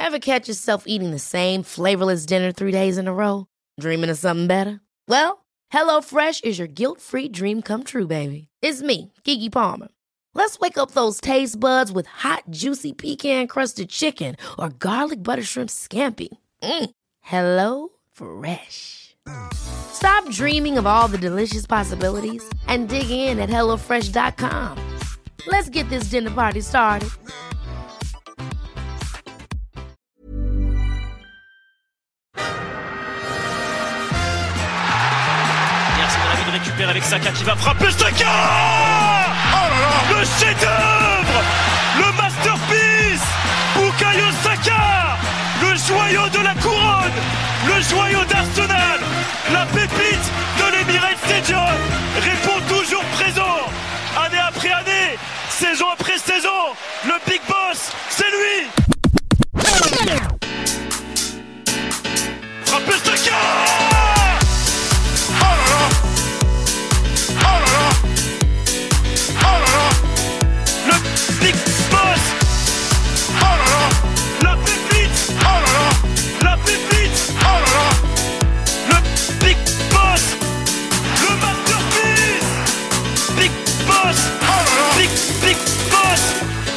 Ever catch yourself eating the same flavorless dinner 3 days in a row? Dreaming of something better? Well, HelloFresh is your guilt-free dream come true, baby. It's me, Keke Palmer. Let's wake up those taste buds with hot, juicy pecan-crusted chicken or garlic butter shrimp scampi. Hello Fresh. Stop dreaming of all the delicious possibilities and dig in at HelloFresh.com. Let's get this dinner party started. Récupère avec Saka qui va frapper Saka. Oh là là. Le chef-d'œuvre, le masterpiece, Bukayo Saka, le joyau de la couronne, le joyau d'Arsenal, la pépite de l'Emirates Stadium répond toujours présent, année après année, saison après saison, le Big Boss, c'est lui. Frappé Saka. Big Boss. Oh là là. La pépite. Oh là là. La pépite. Oh là là. Le Big Boss. Le masterpiece. Big Boss. Oh là là. Big Boss.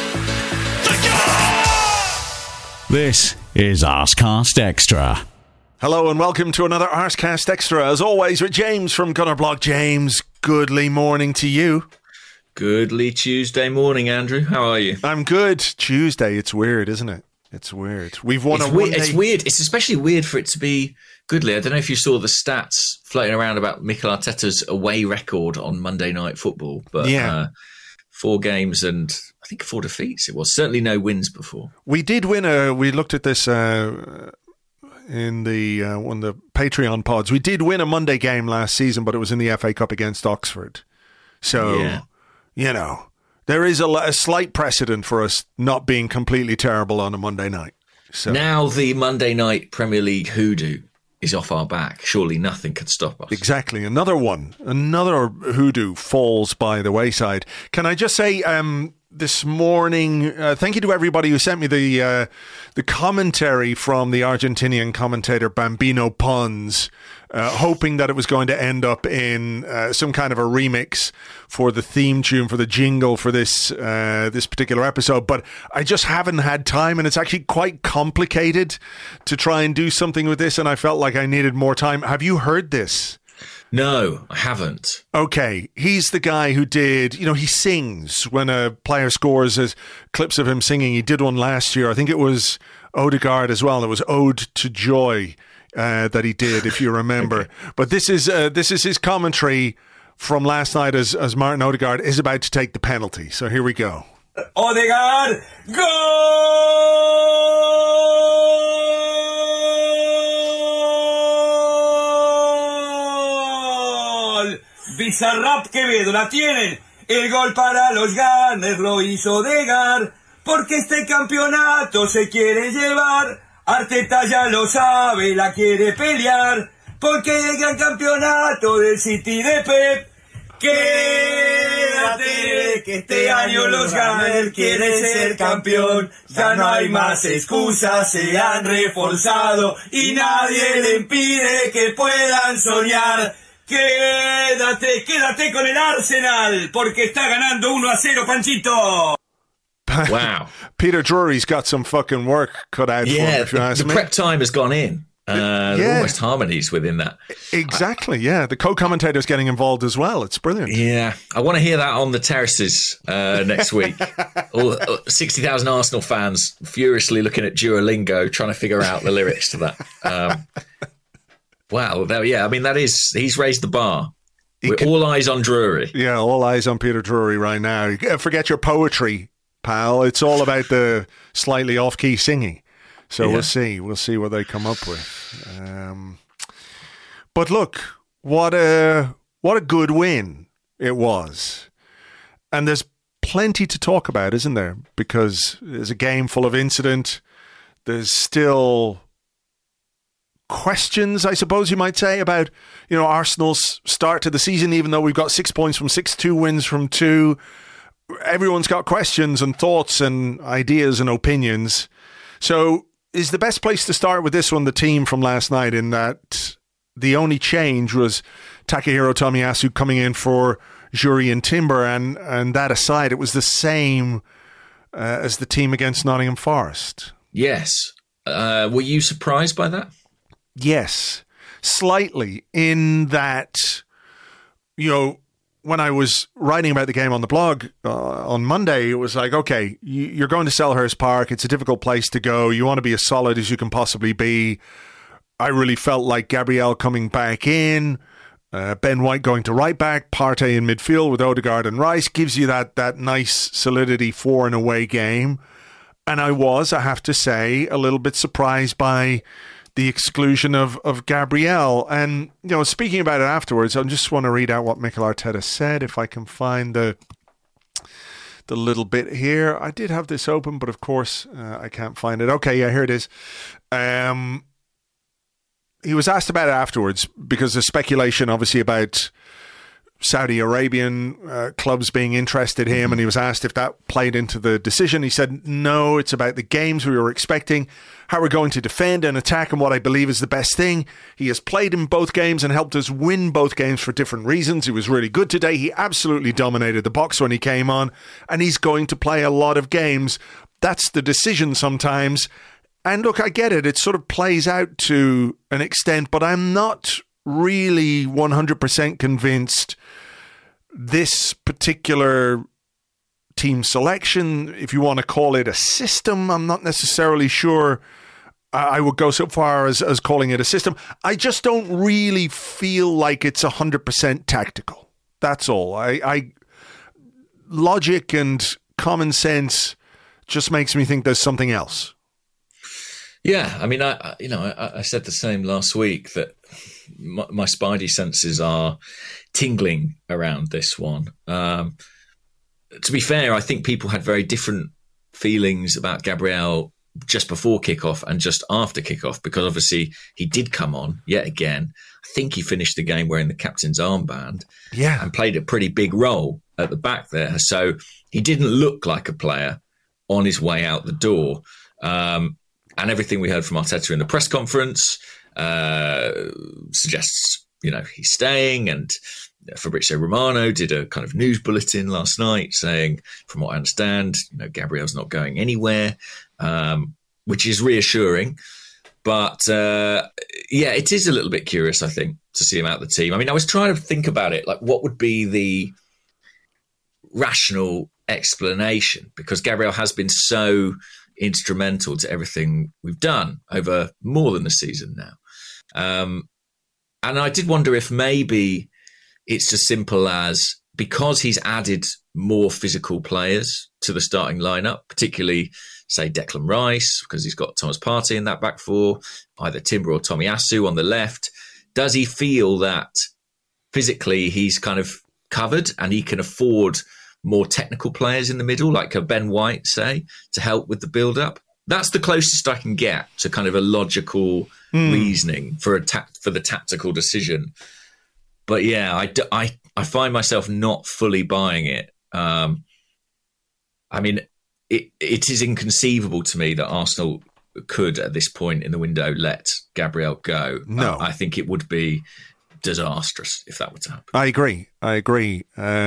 This is Arsecast Extra. Hello and welcome to another Arsecast Extra. As always with James from Gunnerblog. James, goodly morning to you. Goodly Tuesday morning, Andrew. How are you? I'm good. Tuesday, it's weird, isn't it? It's weird. We've won It's weird. It's especially weird for it to be goodly. I don't know if you saw the stats floating around about Mikel Arteta's away record on Monday Night Football, but 4 games and I think 4 defeats it was. Certainly no wins before. We did win we looked at this in the one of the Patreon pods. We did win a Monday game last season, but it was in the FA Cup against Oxford. So, you know, there is a slight precedent for us not being completely terrible on a Monday night. So now the Monday night Premier League hoodoo is off our back. Surely nothing could stop us. Exactly. Another hoodoo falls by the wayside. Can I just say this morning, thank you to everybody who sent me the commentary from the Argentinian commentator Bambino Pons, hoping that it was going to end up in some kind of a remix for the theme tune, for the jingle for this particular episode. But I just haven't had time, and it's actually quite complicated to try and do something with this, and I felt like I needed more time. Have you heard this? No, I haven't. Okay, he's the guy who did, he sings when a player scores, as clips of him singing. He did one last year. I think it was Odegaard as well. It was Ode to Joy that he did, if you remember. Okay. But this is his commentary from last night as Martin Odegaard is about to take the penalty. So here we go. Odegaard, goal! Bizarrap Quevedo, la tienen. El gol para los Gunners lo hizo Odegaard, porque este campeonato se quiere llevar. Arteta ya lo sabe, la quiere pelear, porque el gran campeonato del City de Pep. Quédate, que este año los Gunners quieren ser campeón. Ya no hay más excusas, se han reforzado y nadie le impide que puedan soñar. Quédate con el Arsenal, porque está ganando 1-0, Panchito. Wow. Peter Drury's got some fucking work cut out for him. The prep time has gone in. There are almost harmonies within that. Exactly, The co-commentator's getting involved as well. It's brilliant. Yeah. I want to hear that on the terraces next week. All 60,000 Arsenal fans furiously looking at Duolingo, trying to figure out the lyrics to that. Wow. I mean, he's raised the bar. All eyes on Drury. Yeah, all eyes on Peter Drury right now. Forget your poetry, pal. It's all about the slightly off-key singing. So we'll see what they come up with. But look, what a good win it was. And there's plenty to talk about, isn't there? Because there's a game full of incident. There's still questions, I suppose you might say, about Arsenal's start to the season, even though we've got 6 points from 6, 2 wins from 2. Everyone's got questions and thoughts and ideas and opinions. So is the best place to start with this one the team from last night, in that the only change was Takahiro Tomiyasu coming in for Jurrien Timber, and that aside, it was the same as the team against Nottingham Forest. Yes. Were you surprised by that? Yes, slightly, in that, when I was writing about the game on the blog on Monday, it was like, okay, you're going to Selhurst Park. It's a difficult place to go. You want to be as solid as you can possibly be. I really felt like Gabriel coming back in, Ben White going to right back, Partey in midfield with Odegaard and Rice gives you that nice solidity for an away game. And I have to say, a little bit surprised by the exclusion of Gabriel. And, speaking about it afterwards, I just want to read out what Mikel Arteta said, if I can find the little bit here. I did have this open, but of course I can't find it. Okay, yeah, here it is. He was asked about it afterwards, because there's speculation, obviously, about Saudi Arabian clubs being interested in him, and he was asked if that played into the decision. He said, no, it's about the games we were expecting, how we're going to defend and attack, and what I believe is the best thing. He has played in both games and helped us win both games for different reasons. He was really good today. He absolutely dominated the box when he came on, and he's going to play a lot of games. That's the decision sometimes. And look, I get it. It sort of plays out to an extent, but I'm not really 100% convinced this particular team selection, if you want to call it a system, I'm not necessarily sure I would go so far as calling it a system. I just don't really feel like it's 100% tactical. That's all. I logic and common sense just makes me think there's something else. Yeah, I mean, I said the same last week, that my spidey senses are tingling around this one. To be fair, I think people had very different feelings about Gabriel just before kickoff and just after kickoff, because obviously he did come on yet again. I think he finished the game wearing the captain's armband, and played a pretty big role at the back there. So he didn't look like a player on his way out the door. And everything we heard from Arteta in the press conference suggests, he's staying. And Fabrizio Romano did a kind of news bulletin last night saying, from what I understand, Gabriel's not going anywhere, which is reassuring. But it is a little bit curious, I think, to see him out the team. I mean, I was trying to think about it, like what would be the rational explanation, because Gabriel has been so instrumental to everything we've done over more than a season now. And I did wonder if maybe it's as simple as, because he's added more physical players to the starting lineup, particularly, say, Declan Rice, because he's got Thomas Partey in that back four, either Timber or Tomiyasu on the left. Does he feel that physically he's kind of covered and he can afford more technical players in the middle, like a Ben White, say, to help with the build-up? That's the closest I can get to kind of a logical reasoning for the tactical decision. But yeah, I find myself not fully buying it. I mean, it is inconceivable to me that Arsenal could, at this point in the window, let Gabriel go. No. I think it would be disastrous if that were to happen. I agree.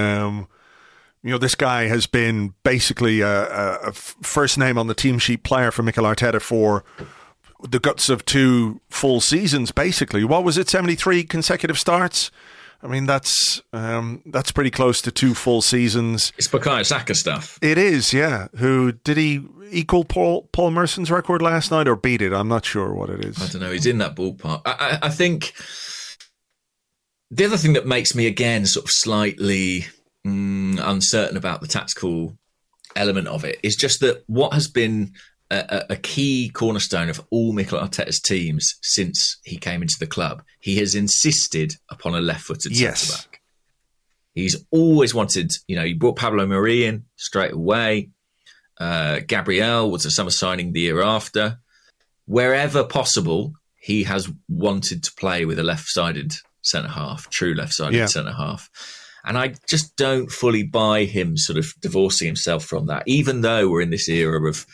This guy has been basically a first name on the team sheet player for Mikel Arteta for the guts of 2 full seasons, basically. What was it, 73 consecutive starts? I mean, that's pretty close to 2 full seasons. It's Bukayo Saka stuff. It is, yeah. Who did he equal Paul Merson's record last night, or beat it? I'm not sure what it is. I don't know. He's in that ballpark. I think the other thing that makes me, again, sort of slightly uncertain about the tactical element of it is just that what has been a key cornerstone of all Mikel Arteta's teams since he came into the club, he has insisted upon a left-footed centre-back. He's always wanted, he brought Pablo Mari in straight away. Gabriel was a summer signing the year after. Wherever possible, he has wanted to play with a left-sided centre-half, true left-sided centre-half. And I just don't fully buy him sort of divorcing himself from that, even though we're in this era of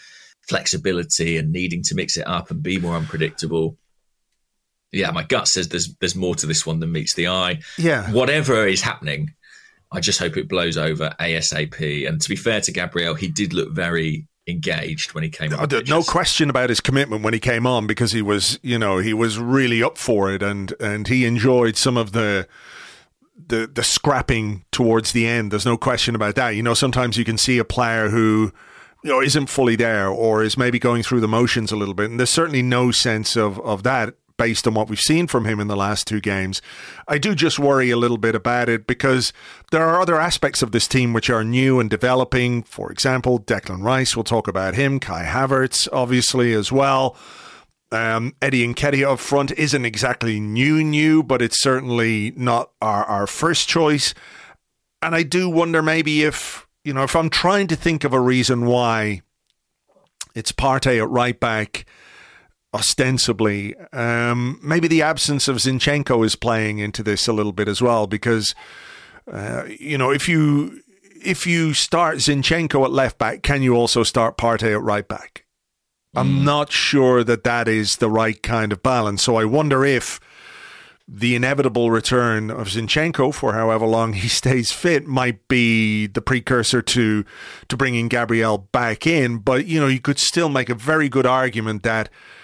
flexibility and needing to mix it up and be more unpredictable. Yeah, my gut says there's more to this one than meets the eye. Yeah. Whatever is happening, I just hope it blows over ASAP. And to be fair to Gabriel, he did look very engaged when he came on. No question about his commitment when he came on, because he was really up for it, and he enjoyed some of the scrapping towards the end. There's no question about that. Sometimes you can see a player who isn't fully there or is maybe going through the motions a little bit, and there's certainly no sense of that based on what we've seen from him in the last 2 games. I do just worry a little bit about it because there are other aspects of this team which are new and developing. For example, Declan Rice, we'll talk about him. Kai Havertz, obviously, as well. Eddie Nketiah up front isn't exactly new, but it's certainly not our first choice. And I do wonder maybe if I'm trying to think of a reason why it's Partey at right back, ostensibly, maybe the absence of Zinchenko is playing into this a little bit as well, because if you start Zinchenko at left back, can you also start Partey at right back? I'm not sure that is the right kind of balance. So I wonder if the inevitable return of Zinchenko for however long he stays fit might be the precursor to bringing Gabriel back in. But you could still make a very good argument that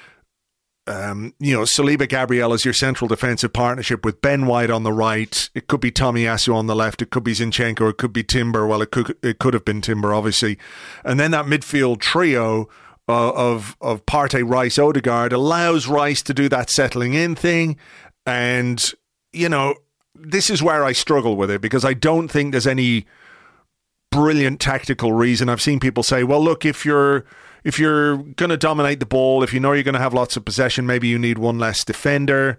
Saliba Gabriel is your central defensive partnership with Ben White on the right. It could be Tomiyasu on the left. It could be Zinchenko. It could be Timber. Well, it could have been Timber, obviously. And then that midfield trio of Partey, Rice, Odegaard allows Rice to do that settling in thing. And, this is where I struggle with it, because I don't think there's any brilliant tactical reason. I've seen people say, well, look, if you're going to dominate the ball, if you're going to have lots of possession, maybe you need one less defender.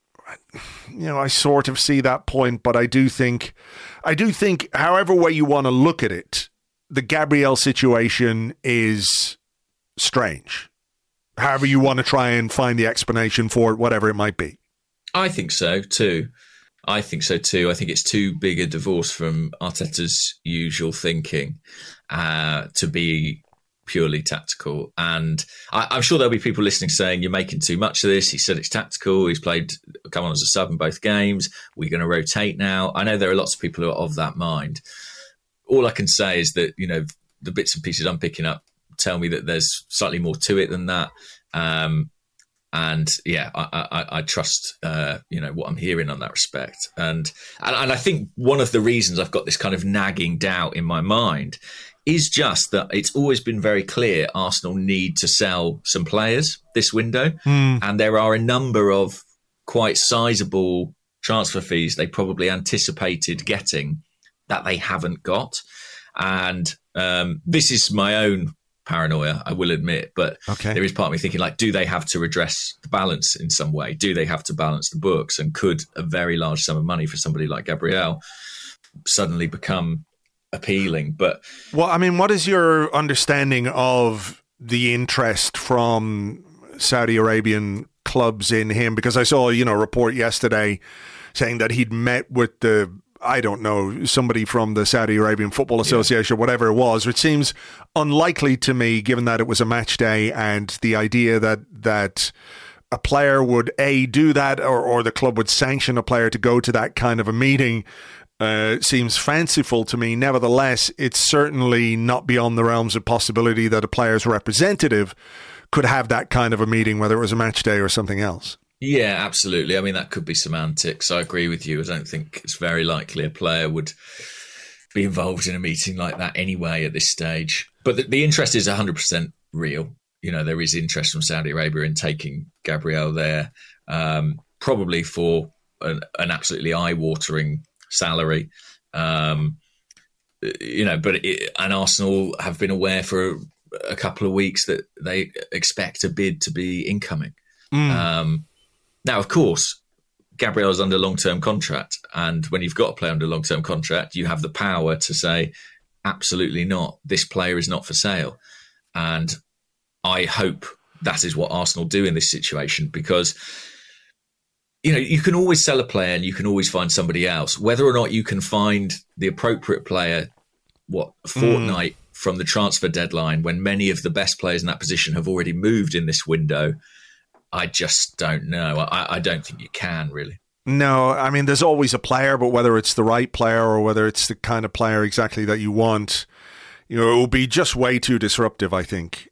I sort of see that point, but I do think, however way you want to look at it, the Gabriel situation is strange. However you want to try and find the explanation for it, whatever it might be. I think so too. I think it's too big a divorce from Arteta's usual thinking to be purely tactical. And I'm sure there'll be people listening saying, you're making too much of this. He said it's tactical. He's come on as a sub in both games. We're going to rotate now. I know there are lots of people who are of that mind. All I can say is that, the bits and pieces I'm picking up tell me that there's slightly more to it than that. And yeah, I trust, what I'm hearing on that respect. And I think one of the reasons I've got this kind of nagging doubt in my mind is just that it's always been very clear Arsenal need to sell some players this window. And there are a number of quite sizable transfer fees they probably anticipated getting that they haven't got. And this is my own paranoia, I will admit, but There is part of me thinking, do they have to redress the balance in some way? Do they have to balance the books? And could a very large sum of money for somebody like Gabriel suddenly become appealing? But what is your understanding of the interest from Saudi Arabian clubs in him? Because I saw, a report yesterday saying that he'd met with somebody from the Saudi Arabian Football Association, or whatever it was, which seems unlikely to me, given that it was a match day, and the idea that a player would do that, or the club would sanction a player to go to that kind of a meeting seems fanciful to me. Nevertheless, it's certainly not beyond the realms of possibility that a player's representative could have that kind of a meeting, whether it was a match day or something else. Yeah, absolutely. That could be semantics. I agree with you. I don't think it's very likely a player would be involved in a meeting like that anyway at this stage. But the interest is 100% real. There is interest from Saudi Arabia in taking Gabriel there, probably for an absolutely eye-watering salary. And Arsenal have been aware for a couple of weeks that they expect a bid to be incoming. Now, of course, Gabriel is under long-term contract, and when you've got a player under long-term contract, you have the power to say, absolutely not, this player is not for sale. And I hope that is what Arsenal do in this situation, because you can always sell a player and you can always find somebody else. Whether or not you can find the appropriate player, a fortnight from the transfer deadline when many of the best players in that position have already moved in this window, I just don't know. I don't think you can, really. No, I mean, there's always a player, but whether it's the right player or whether it's the kind of player exactly that you want, it will be just way too disruptive, I think.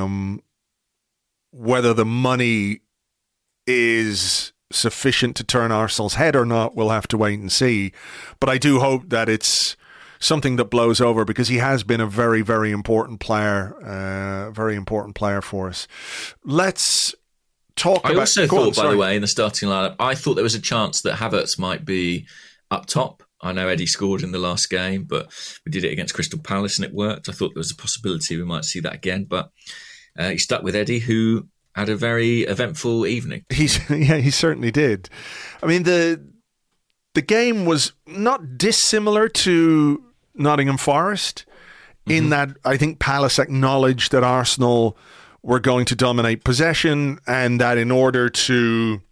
Whether the money is sufficient to turn Arsenal's head or not, we'll have to wait and see. But I do hope that it's something that blows over, because he has been a very, very important player for us. Let's talk about... I also thought, by the way, in the starting lineup, I thought there was a chance that Havertz might be up top. I know Eddie scored in the last game, but we did it against Crystal Palace and it worked. I thought there was a possibility we might see that again, but he stuck with Eddie, who had a very eventful evening. He certainly did. I mean, the game was not dissimilar to Nottingham Forest in that I think Palace acknowledged that Arsenal were going to dominate possession, and that in order to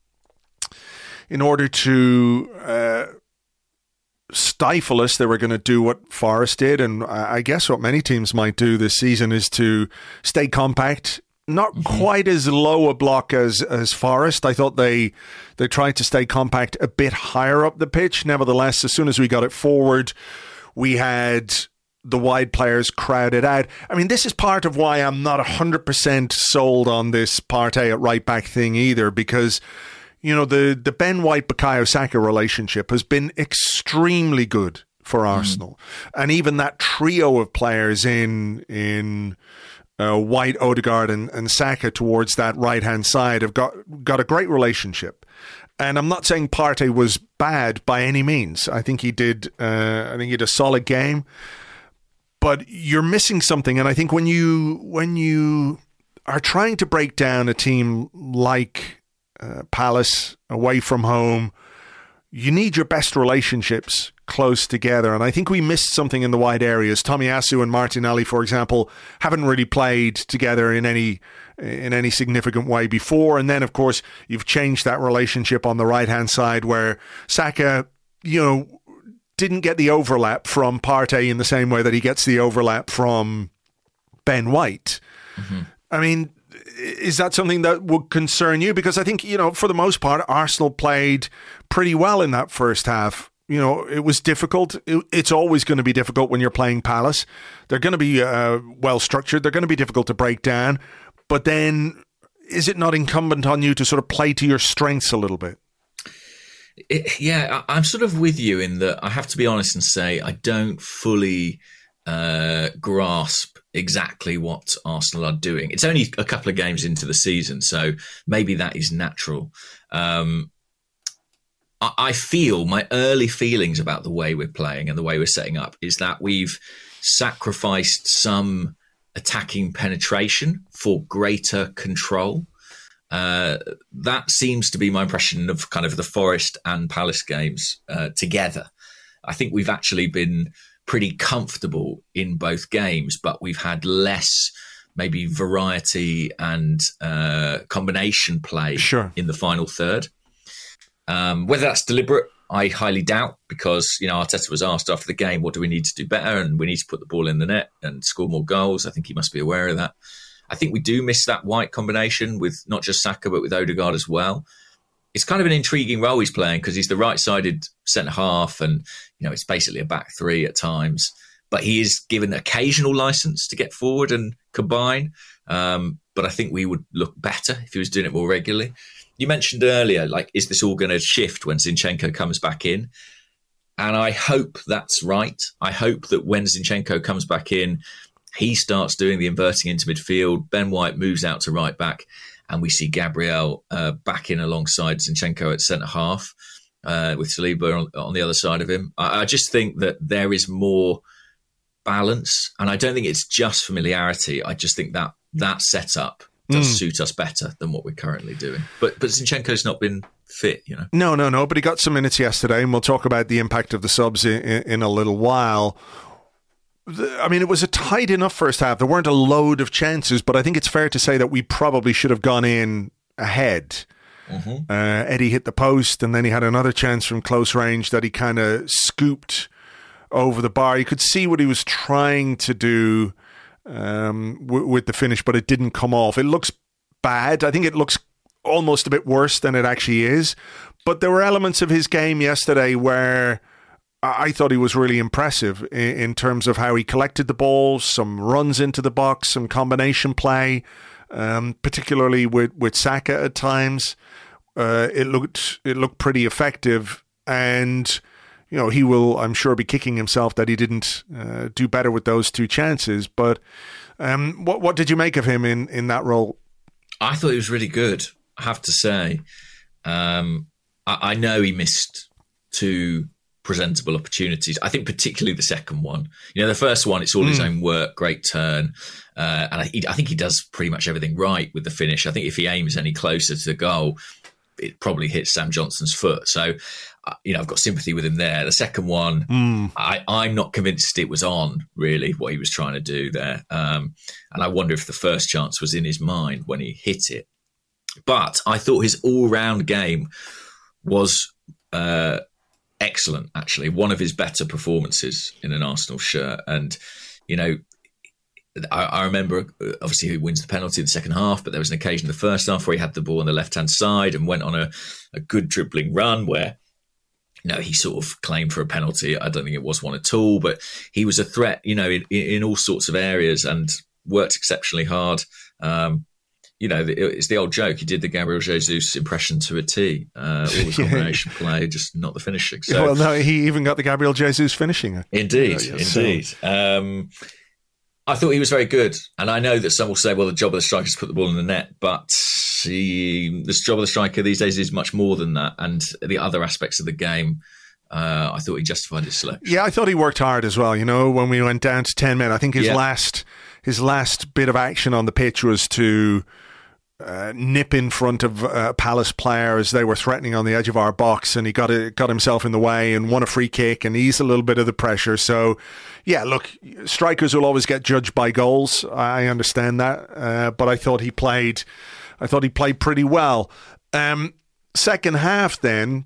stifle us, they were going to do what Forest did, and I guess what many teams might do this season is to stay compact. Not quite as low a block as Forest. I thought they tried to stay compact a bit higher up the pitch. Nevertheless, as soon as we got it forward, we had the wide players crowded out. I mean, this is part of why I'm not 100% sold on this Partey at right back thing either, because the Ben White-Bukayo Saka relationship has been extremely good for Arsenal. And even that trio of players in White, Odegaard and Saka towards that right-hand side have got a great relationship. And I'm not saying Partey was bad by any means. I think he did. I think he had a solid game. But you're missing something. And I think when you are trying to break down a team like Palace away from home, you need your best relationships close together. And I think we missed something in the wide areas. Tomiyasu and Martinelli, for example, haven't really played together in any significant way before. And then, of course, you've changed that relationship on the right-hand side where Saka, didn't get the overlap from Partey in the same way that he gets the overlap from Ben White. I mean, is that something that would concern you? Because I think, for the most part, Arsenal played pretty well in that first half. It was difficult. It's always going to be difficult when you're playing Palace. They're going to be well structured. They're going to be difficult to break down. But then, is it not incumbent on you to sort of play to your strengths a little bit? I'm sort of with you in that I have to be honest and say I don't fully grasp exactly what Arsenal are doing. It's only a couple of games into the season, so maybe that is natural. I feel my early feelings about the way we're playing and the way we're setting up is that we've sacrificed some attacking penetration for greater control. That seems to be my impression of kind of the Forest and Palace games together. I think we've actually been pretty comfortable in both games, but we've had less maybe variety and combination play in the final third. Whether that's deliberate, I highly doubt, because Arteta was asked after the game, what do we need to do better? And we need to put the ball in the net and score more goals. I think he must be aware of that. I think we do miss that White combination with not just Saka, but with Odegaard as well. It's kind of an intriguing role he's playing because he's the right-sided centre-half and, it's basically a back three at times. But he is given occasional licence to get forward and combine. But I think we would look better if he was doing it more regularly. You mentioned earlier, is this all going to shift when Zinchenko comes back in? And I hope that's right. I hope that when Zinchenko comes back in, he starts doing the inverting into midfield. Ben White moves out to right back, and we see Gabriel back in alongside Zinchenko at centre half with Saliba on the other side of him. I just think that there is more balance, and I don't think it's just familiarity. I just think that setup does suit us better than what we're currently doing. But Zinchenko's not been fit, No, but he got some minutes yesterday, and we'll talk about the impact of the subs in a little while. I mean, it was a tight enough first half. There weren't a load of chances, but I think it's fair to say that we probably should have gone in ahead. Eddie hit the post, and then he had another chance from close range that he kind of scooped over the bar. You could see what he was trying to do with the finish, but it didn't come off. It looks bad. I think it looks almost a bit worse than it actually is. But there were elements of his game yesterday where I thought he was really impressive in terms of how he collected the ball, some runs into the box, some combination play, particularly with Saka at times. It looked pretty effective, and he will, I'm sure, be kicking himself that he didn't do better with those two chances. But what did you make of him in that role? I thought he was really good, I have to say. I know he missed two presentable opportunities. I think particularly the second one. The first one, it's all his own work, great turn. And I think he does pretty much everything right with the finish. I think if he aims any closer to the goal, it probably hits Sam Johnson's foot. So, I've got sympathy with him there. The second one, I'm not convinced it was on, really, what he was trying to do there. And I wonder if the first chance was in his mind when he hit it. But I thought his all-round game was excellent, actually. One of his better performances in an Arsenal shirt. And, I remember, obviously, he wins the penalty in the second half, but there was an occasion in the first half where he had the ball on the left-hand side and went on a good dribbling run where, he sort of claimed for a penalty. I don't think it was one at all, but he was a threat, in all sorts of areas and worked exceptionally hard. It's the old joke. He did the Gabriel Jesus impression to a T. All the combination play, just not the finishing. So, well, no, he even got the Gabriel Jesus finishing. Indeed. I thought he was very good. And I know that some will say, well, the job of the striker is to put the ball in the net. But the job of the striker these days is much more than that. And the other aspects of the game, I thought he justified his selection. Yeah, I thought he worked hard as well. When we went down to 10 men, I think his last bit of action on the pitch was to nip in front of Palace player as they were threatening on the edge of our box, and he got himself in the way and won a free kick and eased a little bit of the pressure. So, yeah, look, strikers will always get judged by goals. I understand that, but I thought he played pretty well. Second half then,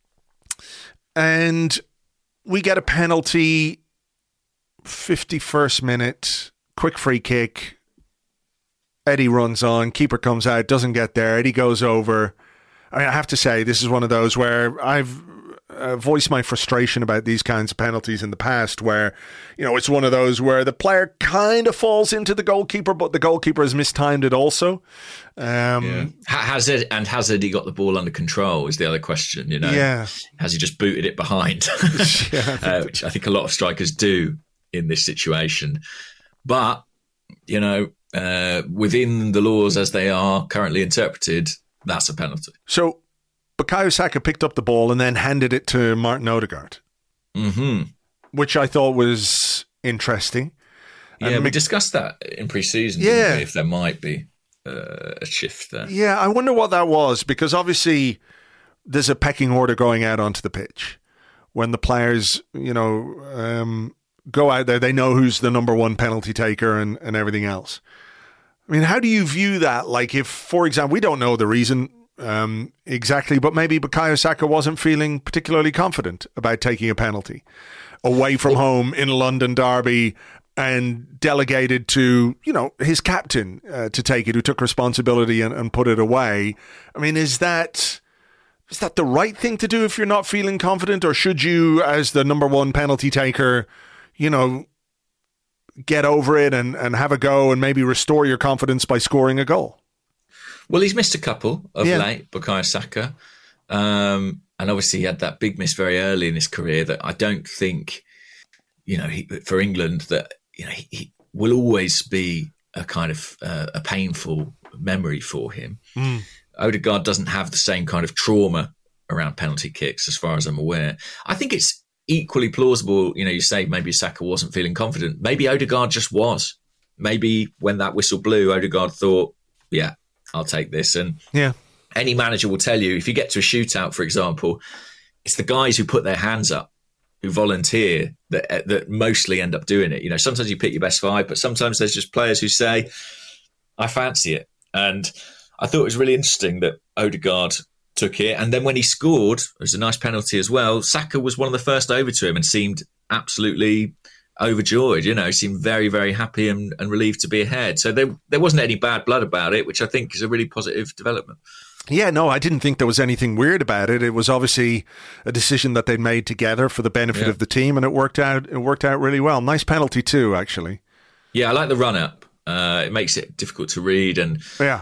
and we get a penalty, 51st minute, quick free kick. Eddie runs on, keeper comes out, doesn't get there. Eddie goes over. I have to say, this is one of those where I've voiced my frustration about these kinds of penalties in the past where, it's one of those where the player kind of falls into the goalkeeper, but the goalkeeper has mistimed it also. Has Eddie got the ball under control is the other question, Has he just booted it behind? Which I think a lot of strikers do in this situation. But, within the laws as they are currently interpreted, that's a penalty. So Bukayo Saka picked up the ball and then handed it to Martin Odegaard, which I thought was interesting. Yeah, we discussed that in pre-season, didn't we, if there might be a shift there. Yeah, I wonder what that was, because obviously there's a pecking order going out onto the pitch. When the players, go out there, they know who's the number one penalty taker and everything else. I mean, how do you view that? Like if, for example, we don't know the reason exactly, but maybe Bukayo Saka wasn't feeling particularly confident about taking a penalty away from home in a London derby and delegated to, his captain to take it, who took responsibility and put it away. I mean, is that the right thing to do if you're not feeling confident, or should you, as the number one penalty taker, get over it and have a go and maybe restore your confidence by scoring a goal? Well, he's missed a couple of late, Bukayo Saka. And obviously he had that big miss very early in his career that I don't think, for England, that, he will always be a kind of a painful memory for him. Odegaard doesn't have the same kind of trauma around penalty kicks, as far as I'm aware. I think it's equally plausible, you say maybe Saka wasn't feeling confident. Maybe Odegaard just was. Maybe when that whistle blew, Odegaard thought, yeah, I'll take this. And any manager will tell you, if you get to a shootout, for example, it's the guys who put their hands up, who volunteer, that mostly end up doing it. Sometimes you pick your best five, but sometimes there's just players who say, I fancy it. And I thought it was really interesting that Odegaard took it. And then when he scored, it was a nice penalty as well. Saka was one of the first over to him and seemed absolutely overjoyed. Seemed very, very happy and relieved to be ahead. So there wasn't any bad blood about it, which I think is a really positive development. Yeah, no, I didn't think there was anything weird about it. It was obviously a decision that they'd made together for the benefit of the team, and it worked out. It worked out really well. Nice penalty too, actually. Yeah, I like the run up. It makes it difficult to read, and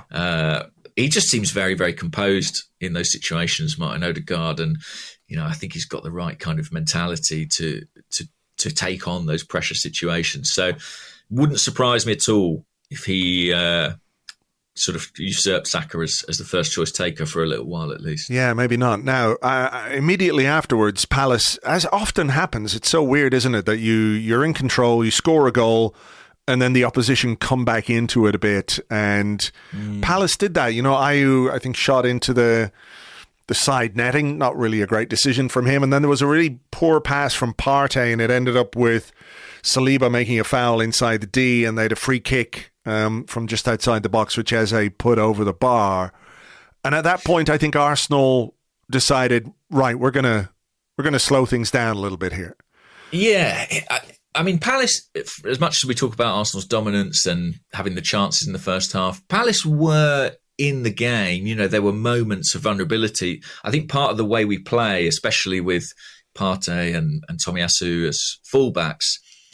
he just seems very, very composed in those situations, Martin Odegaard, and I think he's got the right kind of mentality to take on those pressure situations. So, wouldn't surprise me at all if he sort of usurped Saka as the first choice taker for a little while at least. Yeah, maybe not. Now, immediately afterwards, Palace, as often happens, it's so weird, isn't it, that you're in control, you score a goal, and then the opposition come back into it a bit. And Palace did that. Ayew, I think, shot into the side netting. Not really a great decision from him. And then there was a really poor pass from Partey, and it ended up with Saliba making a foul inside the D, and they had a free kick from just outside the box, which Eze put over the bar. And at that point, I think Arsenal decided, right, we're gonna slow things down a little bit here. Yeah, I mean, Palace, as much as we talk about Arsenal's dominance and having the chances in the first half, Palace were in the game. There were moments of vulnerability. I think part of the way we play, especially with Partey and Tomiyasu as fullbacks,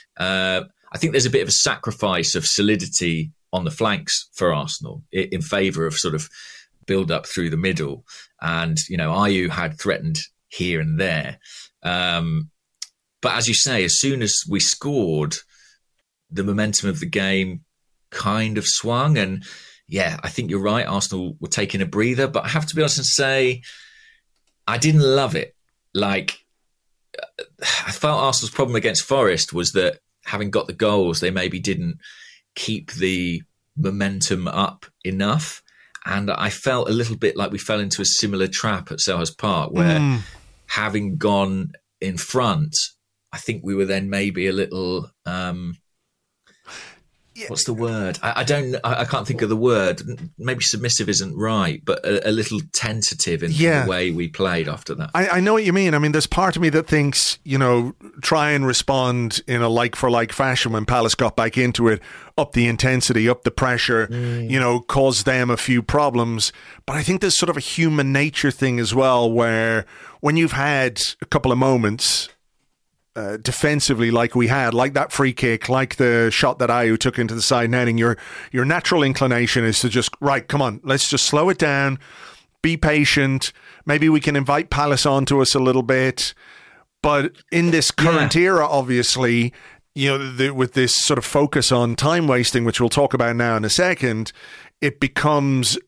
I think there's a bit of a sacrifice of solidity on the flanks for Arsenal in favour of sort of build up through the middle. And, Ayew had threatened here and there. But as you say, as soon as we scored, the momentum of the game kind of swung. And yeah, I think you're right. Arsenal were taking a breather, but I have to be honest and say, I didn't love it. Like, I felt Arsenal's problem against Forest was that having got the goals, they maybe didn't keep the momentum up enough. And I felt a little bit like we fell into a similar trap at Selhurst Park, where having gone in front, I think we were then maybe a little... what's the word? I can't think of the word. Maybe submissive isn't right, but a little tentative in the way we played after that. I know what you mean. I mean, there's part of me that thinks, try and respond in a like-for-like fashion when Palace got back into it, up the intensity, up the pressure, cause them a few problems. But I think there's sort of a human nature thing as well, where when you've had a couple of moments... defensively, like we had, like that free kick, like the shot that Ayew took into the side netting, your natural inclination is to just, right, come on, let's just slow it down, be patient, maybe we can invite Palace onto us a little bit. But in this current era, obviously, with this sort of focus on time wasting, which we'll talk about now in a second, it becomes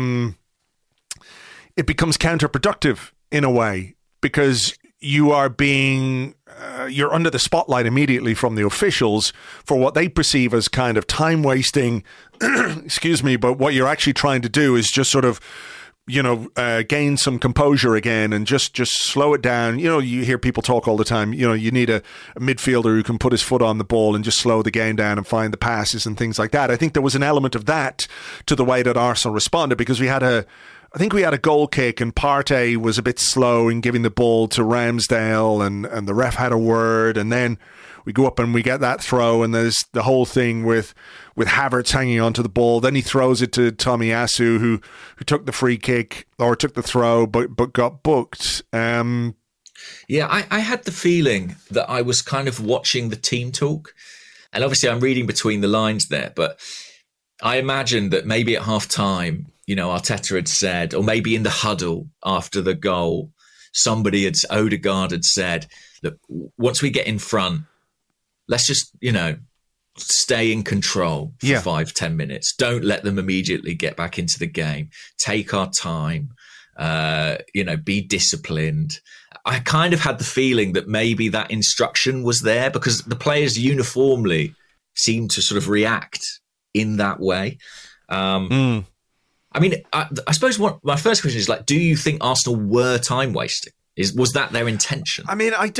counterproductive in a way, because you are you're under the spotlight immediately from the officials for what they perceive as kind of time wasting. Excuse me, but what you're actually trying to do is just sort of, gain some composure again and just slow it down. You hear people talk all the time. You need a midfielder who can put his foot on the ball and just slow the game down and find the passes and things like that. I think there was an element of that to the way that Arsenal responded, because we had a goal kick and Partey was a bit slow in giving the ball to Ramsdale, and the ref had a word, and then we go up and we get that throw, and there's the whole thing with Havertz hanging onto the ball. Then he throws it to Tomiyasu, who took the free kick or took the throw, but got booked. I had the feeling that I was kind of watching the team talk, and obviously I'm reading between the lines there, but I imagined that maybe at half time, Arteta had said, or maybe in the huddle after the goal, Odegaard had said, look, once we get in front, let's just, stay in control for 5-10 minutes. Don't let them immediately get back into the game. Take our time, be disciplined. I kind of had the feeling that maybe that instruction was there, because the players uniformly seemed to sort of react in that way. I mean, I suppose my first question is, do you think Arsenal were time wasting? Was that their intention? I mean, I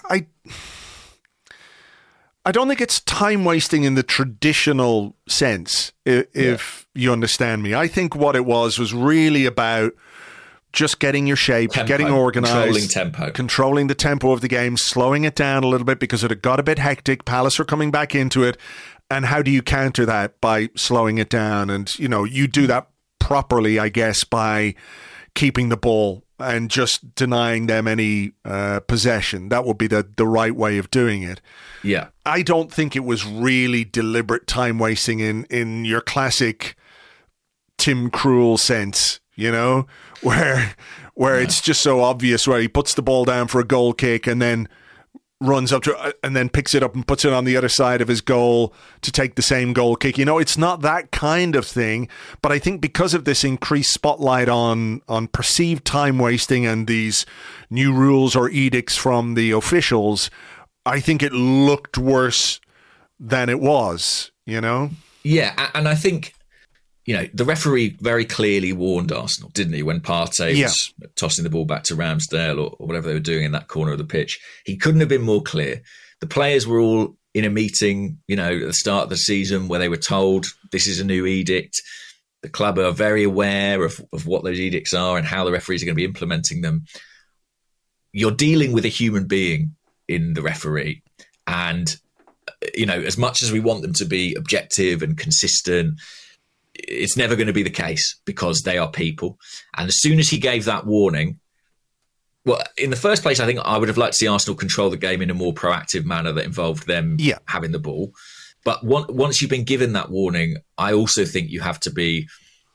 don't think it's time wasting in the traditional sense, if you understand me. I think what it was really about just getting your shape, getting organised, controlling the tempo of the game, slowing it down a little bit because it had got a bit hectic. Palace were coming back into it. And how do you counter that? By slowing it down. And, you do that properly, I guess, by keeping the ball and just denying them any possession. That would be the right way of doing it. Yeah. I don't think it was really deliberate time wasting in your classic Tim Krul sense, where it's just so obvious, where he puts the ball down for a goal kick and then runs up to and then picks it up and puts it on the other side of his goal to take the same goal kick. It's not that kind of thing, but I think because of this increased spotlight on perceived time wasting and these new rules or edicts from the officials, I think it looked worse than it was, Yeah, and I think the referee very clearly warned Arsenal, didn't he, when Partey was tossing the ball back to Ramsdale or whatever they were doing in that corner of the pitch. He couldn't have been more clear. The players were all in a meeting, at the start of the season where they were told this is a new edict. The club are very aware of what those edicts are and how the referees are going to be implementing them. You're dealing with a human being in the referee. And, as much as we want them to be objective and consistent, it's never going to be the case because they are people. And as soon as he gave that warning, well, in the first place, I think I would have liked to see Arsenal control the game in a more proactive manner that involved them having the ball. But once you've been given that warning, I also think you have to be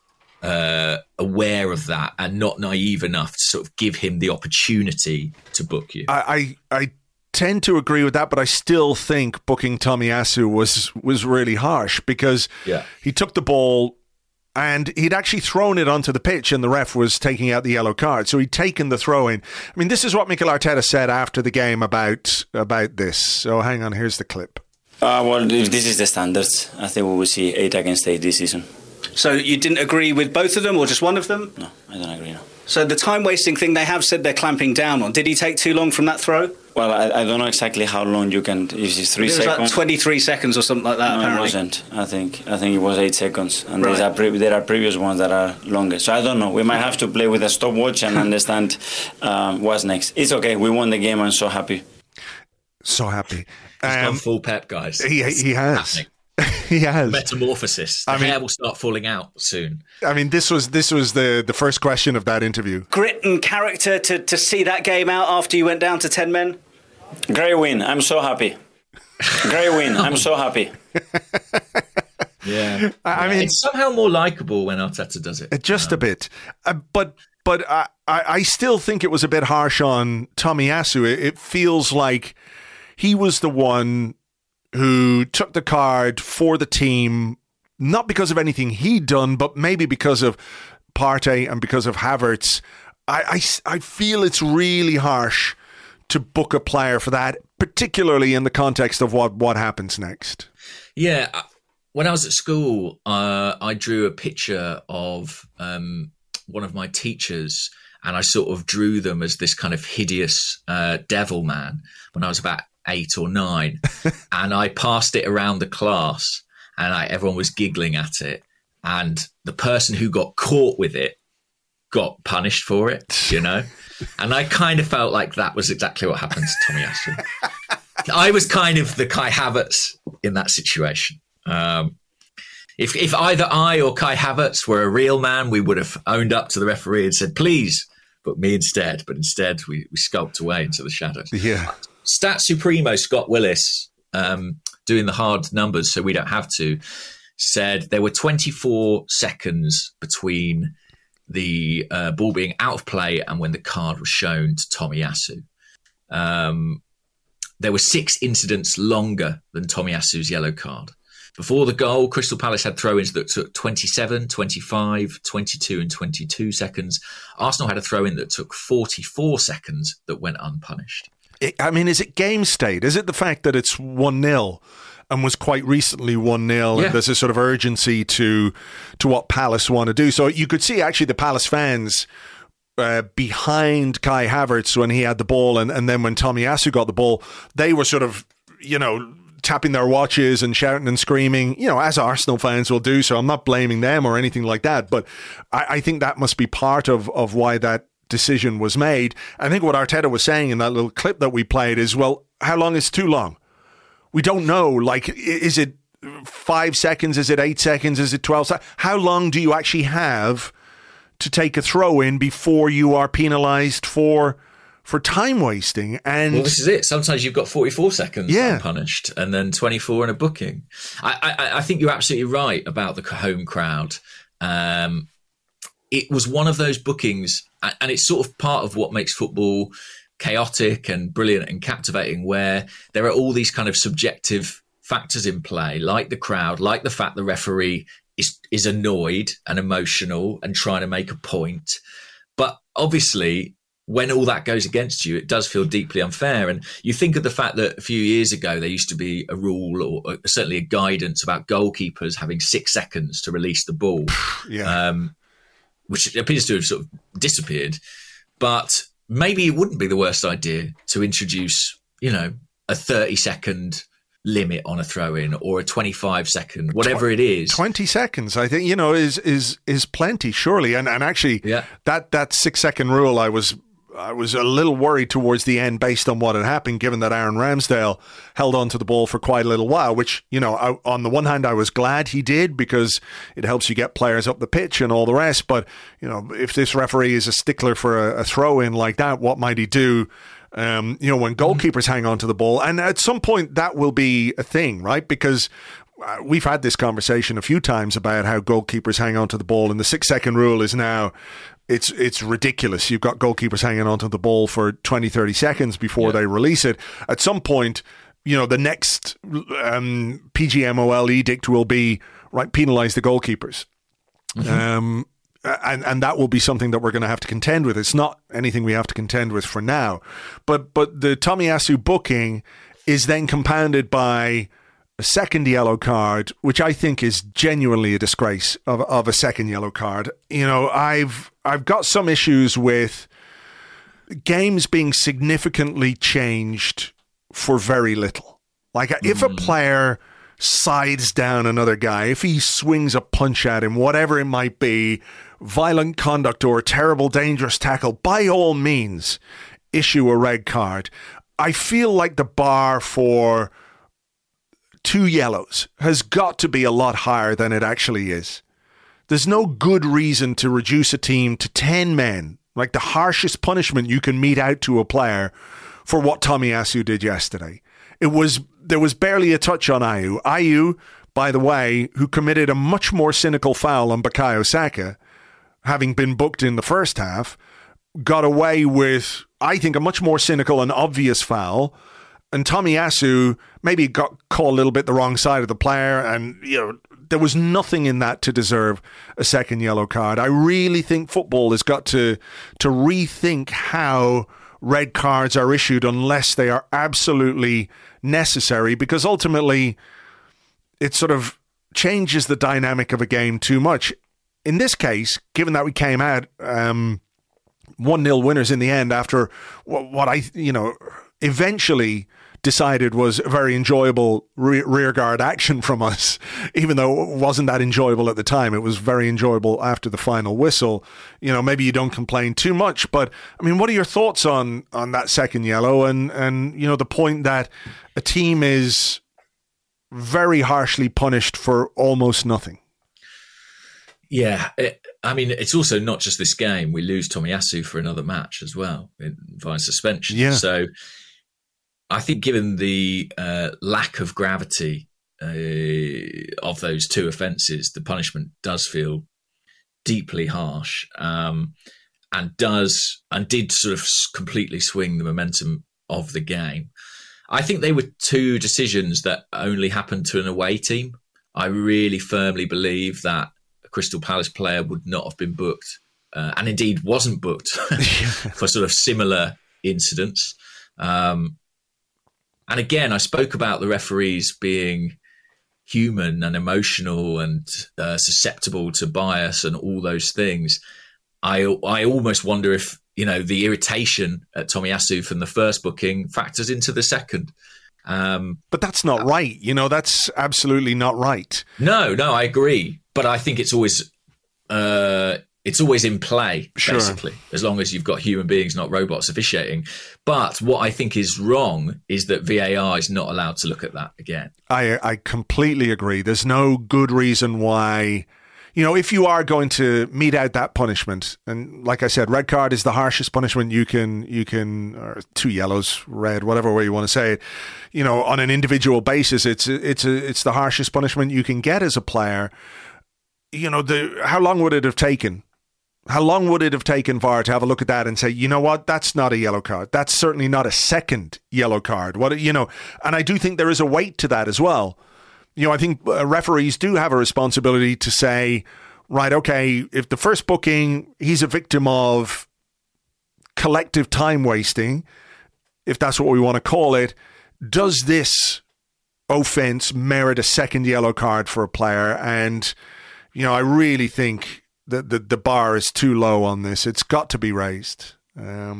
aware of that and not naive enough to sort of give him the opportunity to book you. I tend to agree with that, but I still think booking Tomiyasu was really harsh because he took the ball and he'd actually thrown it onto the pitch and the ref was taking out the yellow card. So he'd taken the throw in. I mean, this is what Mikel Arteta said after the game about this. So hang on, here's the clip. Well, if this is the standards, I think we will see 8 against 8 this season. So you didn't agree with both of them or just one of them? No, I don't agree, no. So the time wasting thing they have said they're clamping down on, did he take too long from that throw? Well, I don't know exactly how long you can. If it's 3 seconds, it was like 23 seconds or something like that. No, apparently. It wasn't. I think it was 8 seconds, and right. there are previous ones that are longer. So I don't know. We might have to play with a stopwatch and understand what's next. It's okay. We won the game. I'm so happy. So happy. He's gone full Pep, guys. He has. He has. Metamorphosis. The hair will start falling out soon. I mean, this was the first question of that interview. Grit and character to see that game out after you went down to 10 men? Great win. I'm so happy. Great win. I'm so happy. Yeah. I mean, it's somehow more likeable when Arteta does it. Just a bit. But I still think it was a bit harsh on Tomiyasu. It feels like he was the one who took the card for the team, not because of anything he'd done, but maybe because of Partey and because of Havertz. I feel it's really harsh to book a player for that, particularly in the context of what happens next. Yeah. When I was at school, I drew a picture of one of my teachers, and I sort of drew them as this kind of hideous devil man when I was about 8 or 9, and I passed it around the class, and everyone was giggling at it, and the person who got caught with it got punished for it, and I kind of felt like that was exactly what happened to Tomiyasu. I was kind of the Kai Havertz in that situation. If either I or Kai Havertz were a real man, we would have owned up to the referee and said, please book me instead. But instead, we skulked away into the shadows. Yeah. Stat Supremo Scott Willis, doing the hard numbers so we don't have to, said there were 24 seconds between the ball being out of play and when the card was shown to Tomiyasu. There were 6 incidents longer than Tomiyasu's yellow card. Before the goal, Crystal Palace had throw-ins that took 27, 25, 22 and 22 seconds. Arsenal had a throw-in that took 44 seconds that went unpunished. I mean, is it game state? Is it the fact that it's 1-0 and was quite recently 1-0 and there's a sort of urgency to what Palace want to do? So you could see actually the Palace fans behind Kai Havertz when he had the ball and then when Tomiyasu got the ball, they were sort of, tapping their watches and shouting and screaming, as Arsenal fans will do. So I'm not blaming them or anything like that. But I think that must be part of why that decision was made. I think what Arteta was saying in that little clip that we played is, well, how long is too long? We don't know. Like, is it 5 seconds? Is it 8 seconds? Is it 12 seconds? How long do you actually have to take a throw in before you are penalised for time wasting? And well, this is it. Sometimes you've got 44 seconds unpunished and then 24 in a booking. I think you're absolutely right about the home crowd. It was one of those bookings, and it's sort of part of what makes football chaotic and brilliant and captivating, where there are all these kind of subjective factors in play, like the crowd, like the fact the referee is annoyed and emotional and trying to make a point. But obviously, when all that goes against you, it does feel deeply unfair. And you think of the fact that a few years ago, there used to be a rule or certainly a guidance about goalkeepers having 6 seconds to release the ball, which appears to have sort of disappeared. But maybe it wouldn't be the worst idea to introduce, a 30-second limit on a throw-in or a 25-second, whatever it is. 20 seconds, I think, is plenty, surely. And actually, that 6-second rule, I was a little worried towards the end based on what had happened, given that Aaron Ramsdale held on to the ball for quite a little while, which, on the one hand, I was glad he did because it helps you get players up the pitch and all the rest. But, if this referee is a stickler for a throw-in like that, what might he do when goalkeepers hang on to the ball? And at some point, that will be a thing, right? Because we've had this conversation a few times about how goalkeepers hang on to the ball, and the 6-second rule is now, it's ridiculous. You've got goalkeepers hanging onto the ball for 20, 30 seconds before they release it. At some point, the next PGMOL edict will be, right, penalise the goalkeepers. And that will be something that we're going to have to contend with. It's not anything we have to contend with for now. But the Tomiyasu booking is then compounded by a second yellow card, which I think is genuinely a disgrace of a second yellow card. I've got some issues with games being significantly changed for very little. Like, if a player sides down another guy, if he swings a punch at him, whatever it might be, violent conduct or a terrible, dangerous tackle, by all means, issue a red card. I feel like the bar for 2 yellows has got to be a lot higher than it actually is. There's no good reason to reduce a team to 10 men, like the harshest punishment you can mete out to a player for what Tomiyasu did yesterday. There was barely a touch on Ayew. Ayew, by the way, who committed a much more cynical foul on Bukayo Saka, having been booked in the first half, got away with, I think, a much more cynical and obvious foul. And Tomiyasu maybe got caught a little bit the wrong side of the player, and there was nothing in that to deserve a second yellow card. I really think football has got to rethink how red cards are issued unless they are absolutely necessary, because ultimately it sort of changes the dynamic of a game too much. In this case, given that we came out 1-0 winners in the end after what I eventually decided was a very enjoyable rearguard action from us, even though it wasn't that enjoyable at the time. It was very enjoyable after the final whistle. Maybe you don't complain too much, but I mean, what are your thoughts on that second yellow and the point that a team is very harshly punished for almost nothing? Yeah, it's also not just this game. We lose Tomiyasu for another match as well via suspension. Yeah. So I think given the lack of gravity of those 2 offences, the punishment does feel deeply harsh and did sort of completely swing the momentum of the game. I think they were 2 decisions that only happened to an away team. I really firmly believe that a Crystal Palace player would not have been booked and indeed wasn't booked for sort of similar incidents. And again, I spoke about the referees being human and emotional and susceptible to bias and all those things. I almost wonder if, the irritation at Tomiyasu from the first booking factors into the second. But that's not right. That's absolutely not right. No, I agree. But I think it's always in play, basically, as long as you've got human beings, not robots, officiating. But what I think is wrong is that VAR is not allowed to look at that again. I completely agree. There's no good reason why, if you are going to mete out that punishment, and like I said, red card is the harshest punishment you can, or 2 yellows, red, whatever way you want to say it, on an individual basis, it's the harshest punishment you can get as a player. How long would it have taken? How long would it have taken VAR to have a look at that and say, you know what, that's not a yellow card. That's certainly not a second yellow card. And I do think there is a weight to that as well. I think referees do have a responsibility to say, right, okay, if the first booking, he's a victim of collective time wasting, if that's what we want to call it, does this offense merit a second yellow card for a player? And, I really think that the bar is too low on this. It's got to be raised. I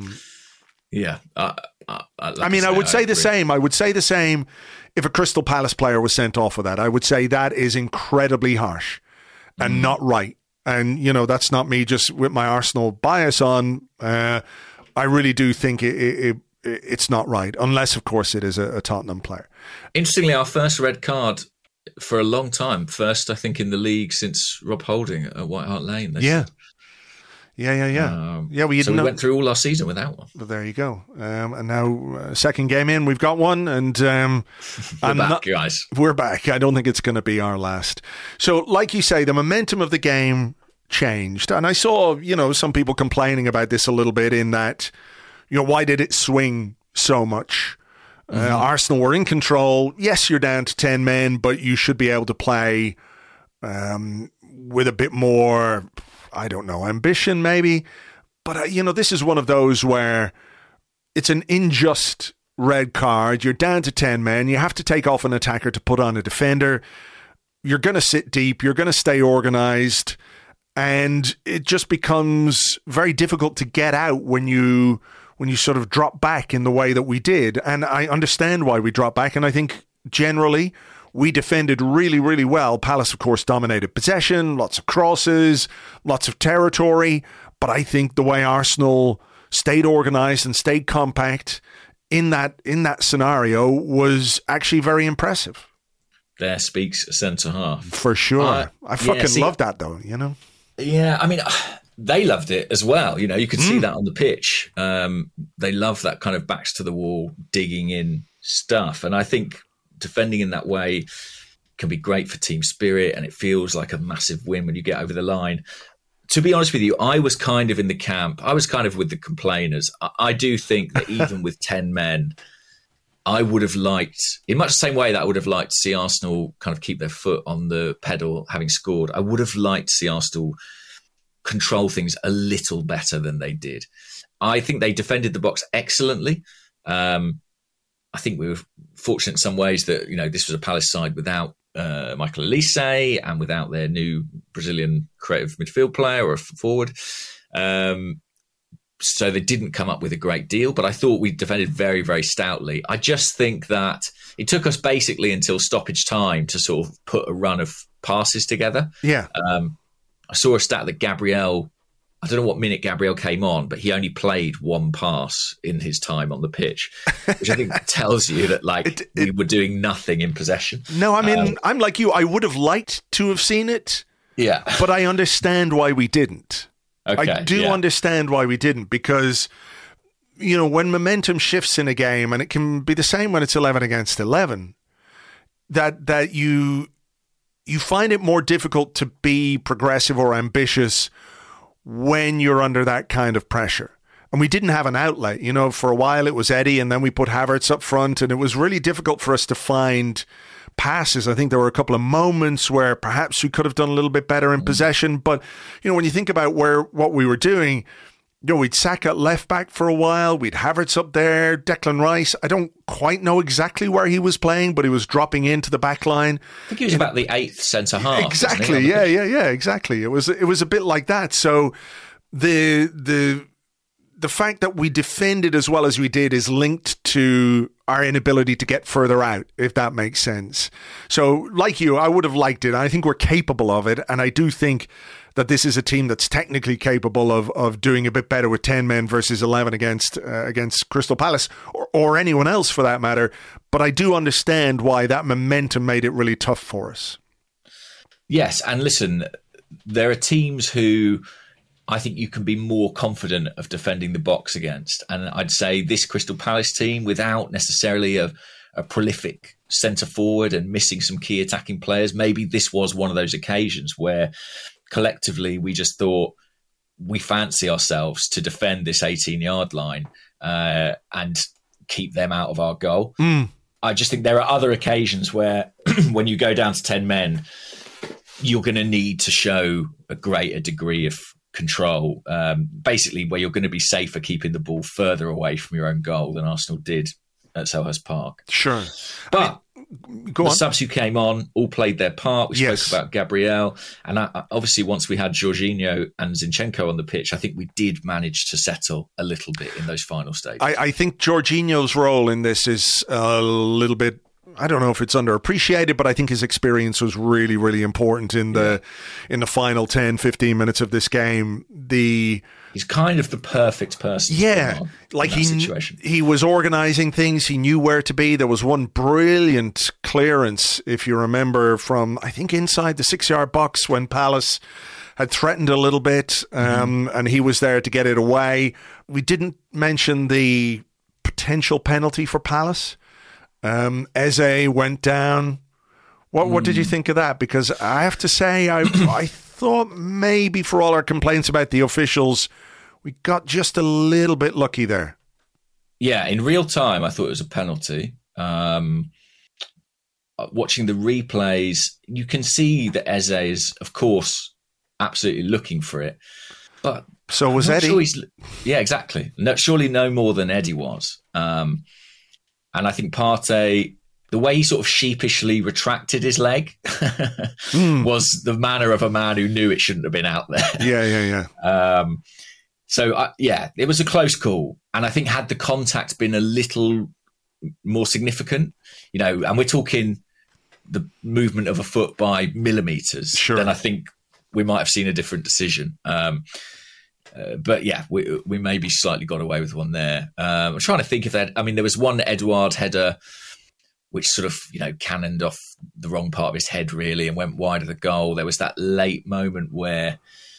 would say the same. I would say the same if a Crystal Palace player was sent off for that. I would say that is incredibly harsh and not right. And, that's not me just with my Arsenal bias on. I really do think it's not right, unless, of course, it is a Tottenham player. Interestingly, our first red card for a long time. First, I think, in the league since Rob Holding at White Hart Lane. Yeah. We went through all our season without one. Well, there you go. And now, second game in, we've got one, and we're back, guys. We're back. I don't think it's going to be our last. So, like you say, the momentum of the game changed, and I saw, some people complaining about this a little bit in that, why did it swing so much? Arsenal were in control. Yes, you're down to 10 men, but you should be able to play with a bit more, I don't know, ambition maybe. But, this is one of those where it's an unjust red card. You're down to 10 men. You have to take off an attacker to put on a defender. You're going to sit deep. You're going to stay organised. And it just becomes very difficult to get out when you sort of drop back in the way that we did. And I understand why we dropped back. And I think generally we defended really, really well. Palace, of course, dominated possession, lots of crosses, lots of territory. But I think the way Arsenal stayed organised and stayed compact in that scenario was actually very impressive. There speaks a centre-half. For sure. I fucking love that, though, Yeah, they loved it as well. You could see that on the pitch. They love that kind of backs to the wall, digging in stuff. And I think defending in that way can be great for team spirit, and it feels like a massive win when you get over the line. To be honest with you, I was kind of in the camp. I was kind of with the complainers. I do think that even with 10 men, I would have liked, in much the same way that I would have liked to see Arsenal kind of keep their foot on the pedal having scored, I would have liked to see Arsenal control things a little better than they did. I think they defended the box excellently. I think we were fortunate in some ways that, this was a Palace side without Michael Olise and without their new Brazilian creative midfield player or a forward. So they didn't come up with a great deal, but I thought we defended very, very stoutly. I just think that it took us basically until stoppage time to sort of put a run of passes together. Yeah. I saw a stat that Gabriel, I don't know what minute Gabriel came on, but he only played one pass in his time on the pitch, which I think tells you that we were doing nothing in possession. No, I'm like you. I would have liked to have seen it. Yeah. But I understand why we didn't. Okay, I do understand why we didn't, because, when momentum shifts in a game, and it can be the same when it's 11 against 11, that you find it more difficult to be progressive or ambitious when you're under that kind of pressure. And we didn't have an outlet. For a while it was Eddie, and then we put Havertz up front, and it was really difficult for us to find passes. I think there were a couple of moments where perhaps we could have done a little bit better in possession. But, when you think about what we were doing, we'd Saka at left back for a while. We'd Havertz up there. Declan Rice, I don't quite know exactly where he was playing, but he was dropping into the back line. I think he was about the 8th centre-half. Exactly. Yeah, exactly. It was a bit like that. So the fact that we defended as well as we did is linked to our inability to get further out, if that makes sense. So, like you, I would have liked it. I think we're capable of it, and I do think that this is a team that's technically capable of doing a bit better with 10 men versus 11 against Crystal Palace, or anyone else for that matter. But I do understand why that momentum made it really tough for us. Yes, and listen, there are teams who I think you can be more confident of defending the box against. And I'd say this Crystal Palace team, without necessarily a prolific centre forward and missing some key attacking players, maybe this was one of those occasions where collectively we just thought we fancy ourselves to defend this 18-yard line and keep them out of our goal. I just think there are other occasions where when you go down to 10 men, you're going to need to show a greater degree of control, basically where you're going to be safer keeping the ball further away from your own goal than Arsenal did at Selhurst Park. Sure. But the subs who came on all played their part. We spoke about Gabriel. And obviously once we had Jorginho and Zinchenko on the pitch, I think we did manage to settle a little bit in those final stages. I think Jorginho's role in this is a little bit, I don't know if it's underappreciated, but I think his experience was really, really important in the final 10, 15 minutes of this game. He's kind of the perfect person. Yeah, like he was organising things. He knew where to be. There was one brilliant clearance, if you remember, from I think inside the 6-yard box when Palace had threatened a little bit, and he was there to get it away. We didn't mention the potential penalty for Palace. Eze went down. What did you think of that? Because I have to say, I thought maybe for all our complaints about the officials, we got just a little bit lucky there. Yeah, in real time, I thought it was a penalty. Watching the replays, you can see that Eze is, of course, absolutely looking for it. But so was Eddie. Sure yeah, exactly. No, surely no more than Eddie was. And I think Partey, the way he sort of sheepishly retracted his leg was the manner of a man who knew it shouldn't have been out there. Yeah. It was a close call. And I think had the contact been a little more significant, and we're talking the movement of a foot by millimetres, then I think we might have seen a different decision. But yeah, we maybe slightly got away with one there. I'm trying to think if there was one Edouard header which sort of, cannoned off the wrong part of his head really and went wide of the goal. There was that late moment where,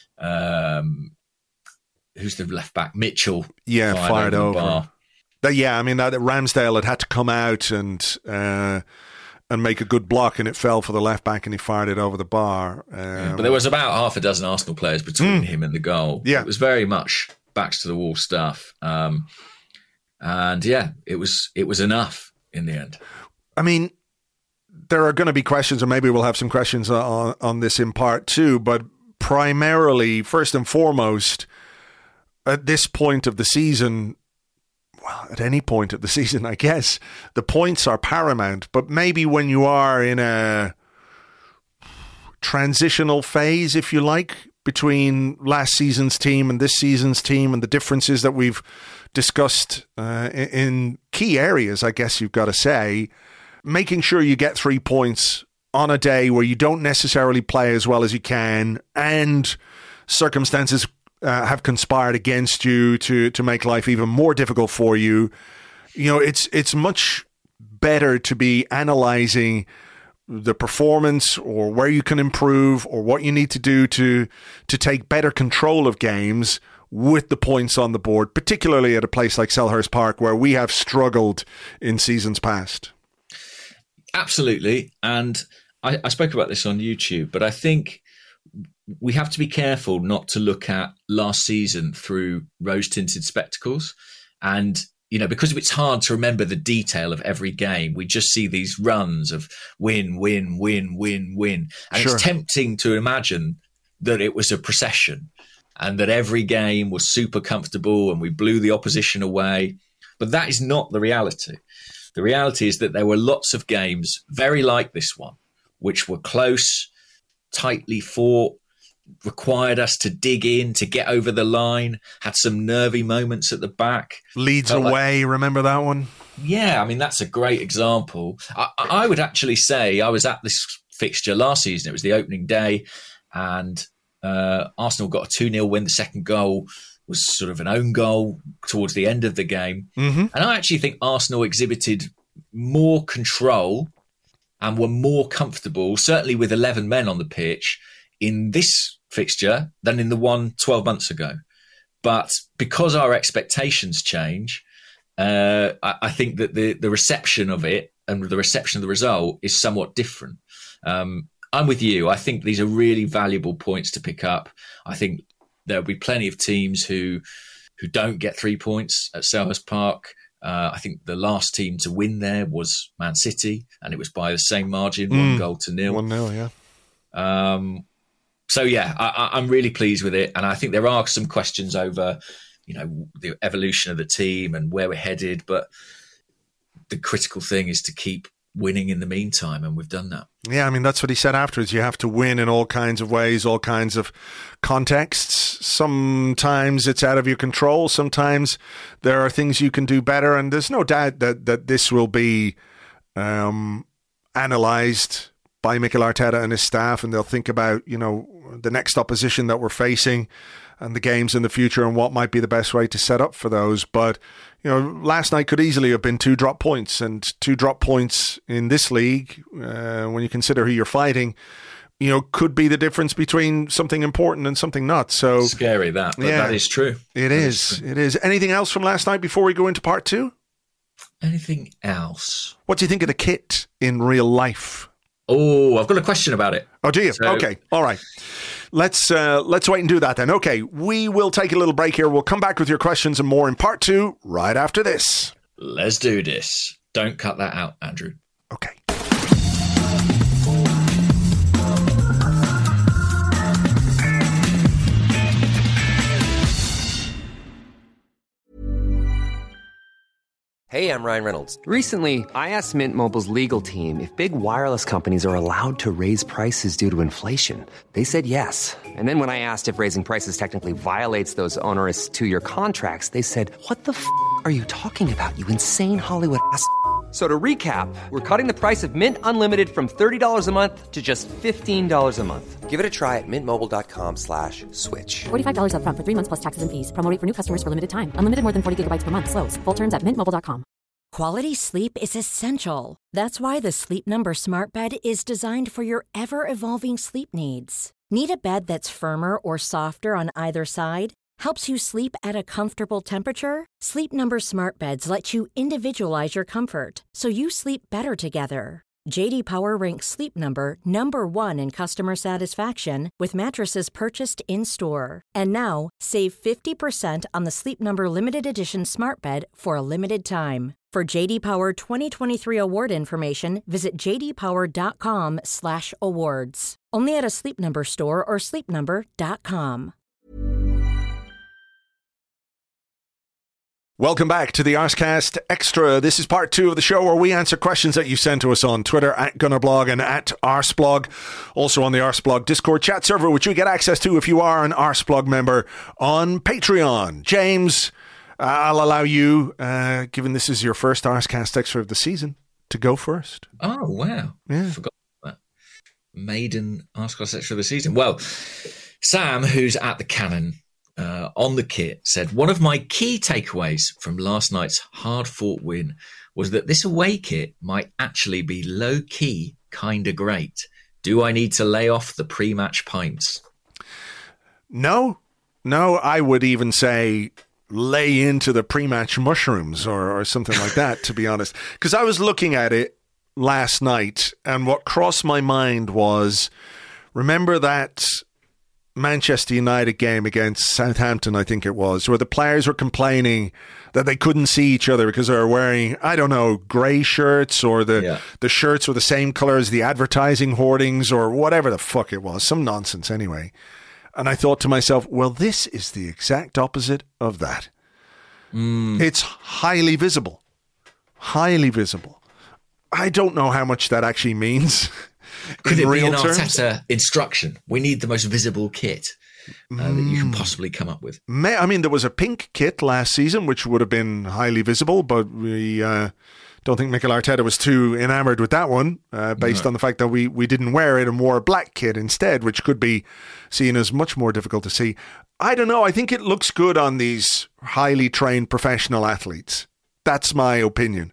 who's the left back? Mitchell. Yeah, fired over. That Ramsdale had to come out and make a good block, and it fell for the left back, and he fired it over the bar. But there was about half a dozen Arsenal players between him and the goal. Yeah. It was very much backs to the wall stuff. It was enough in the end. I mean, there are going to be questions, and maybe we'll have some questions on this in part two, but primarily, first and foremost, at this point of the season, well, at any point of the season, I guess, the points are paramount. But maybe when you are in a transitional phase, if you like, between last season's team and this season's team, and the differences that we've discussed in key areas, I guess you've got to say, making sure you get 3 points on a day where you don't necessarily play as well as you can, and circumstances have conspired against you to make life even more difficult for you. It's much better to be analysing the performance, or where you can improve, or what you need to do to take better control of games with the points on the board, particularly at a place like Selhurst Park, where we have struggled in seasons past. Absolutely. And I spoke about this on YouTube, but I think we have to be careful not to look at last season through rose-tinted spectacles. And, because it's hard to remember the detail of every game, we just see these runs of win, win, win, win, win. And It's tempting to imagine that it was a procession and that every game was super comfortable and we blew the opposition away. But that is not the reality. The reality is that there were lots of games very like this one, which were close, tightly fought, required us to dig in, to get over the line, had some nervy moments at the back. Leeds away, remember that one? Yeah, I mean, that's a great example. I would actually say I was at this fixture last season. It was the opening day, and Arsenal got a 2-0 win. The second goal was sort of an own goal towards the end of the game. Mm-hmm. And I actually think Arsenal exhibited more control and were more comfortable, certainly with 11 men on the pitch, in this fixture than in the one 12 months ago. But because our expectations change, I think that the reception of it and the reception of the result is somewhat different. I'm with you. I think these are really valuable points to pick up. I think there'll be plenty of teams who don't get 3 points at Selhurst Park. I think the last team to win there was Man City, and it was by the same margin, 1-0. 1-0, yeah. So, yeah, I'm really pleased with it. And I think there are some questions over, the evolution of the team and where we're headed. But the critical thing is to keep winning in the meantime, and we've done that. Yeah, I mean, that's what he said afterwards. You have to win in all kinds of ways, all kinds of contexts. Sometimes it's out of your control. Sometimes there are things you can do better. And there's no doubt that this will be analysed by Mikel Arteta and his staff, and they'll think about, the next opposition that we're facing and the games in the future and what might be the best way to set up for those. But, last night could easily have been 2 drop points, and 2 drop points in this league, when you consider who you're fighting, could be the difference between something important and something not. So scary that, but that is true. It is. Anything else from last night before we go into part 2? Anything else? What do you think of the kit in real life? Oh, I've got a question about it. Oh, do you? Okay. All right. Let's wait and do that then. Okay, we will take a little break here. We'll come back with your questions and more in part 2 right after this. Let's do this. Don't cut that out, Andrew. Okay. Hey, I'm Ryan Reynolds. Recently, I asked Mint Mobile's legal team if big wireless companies are allowed to raise prices due to inflation. They said yes. And then when I asked if raising prices technically violates those onerous 2-year contracts, they said, "What the f*** are you talking about, you insane Hollywood ass?" So to recap, we're cutting the price of Mint Unlimited from $30 a month to just $15 a month. Give it a try at mintmobile.com/switch. $45 up front for 3 months plus taxes and fees. Promo rate for new customers for limited time. Unlimited more than 40 gigabytes per month. Slows full terms at mintmobile.com. Quality sleep is essential. That's why the Sleep Number Smart Bed is designed for your ever-evolving sleep needs. Need a bed that's firmer or softer on either side? Helps you sleep at a comfortable temperature? Sleep Number Smart Beds let you individualize your comfort, so you sleep better together. J.D. Power ranks Sleep Number number 1 in customer satisfaction with mattresses purchased in-store. And now, save 50% on the Sleep Number Limited Edition Smart Bed for a limited time. For J.D. Power 2023 award information, visit jdpower.com/awards. Only at a Sleep Number store or sleepnumber.com. Welcome back to the Arscast Extra. This is part 2 of the show where we answer questions that you send to us on Twitter at Gunnerblog and at Arsblog. Also on the Arsblog Discord chat server, which you get access to if you are an Arsblog member on Patreon. James, I'll allow you, given this is your first Arscast Extra of the season, to go first. Oh, wow. Yeah. Forgot that. Maiden Arscast Extra of the season. Well, Sam, who's at the Cannon, on the kit, said, "One of my key takeaways from last night's hard-fought win was that this away kit might actually be low-key kinda great. Do I need to lay off the pre-match pints?" No, I would even say lay into the pre-match mushrooms or something like that, to be honest. Because I was looking at it last night, and what crossed my mind was, remember that Manchester United game against Southampton, I think it was, where the players were complaining that they couldn't see each other because they were wearing, I don't know, grey shirts, or the shirts were the same colour as the advertising hoardings, or whatever the fuck it was, some nonsense anyway. And I thought to myself, well, this is the exact opposite of that. It's highly visible. Highly visible. I don't know how much that actually means. Could it be an Arteta instruction? We need the most visible kit. that you can possibly come up with. I mean, there was a pink kit last season, which would have been highly visible, but we don't think Mikel Arteta was too enamoured with that one, based on the fact that we didn't wear it and wore a black kit instead, which could be seen as much more difficult to see. I don't know. I think it looks good on these highly trained professional athletes. That's my opinion.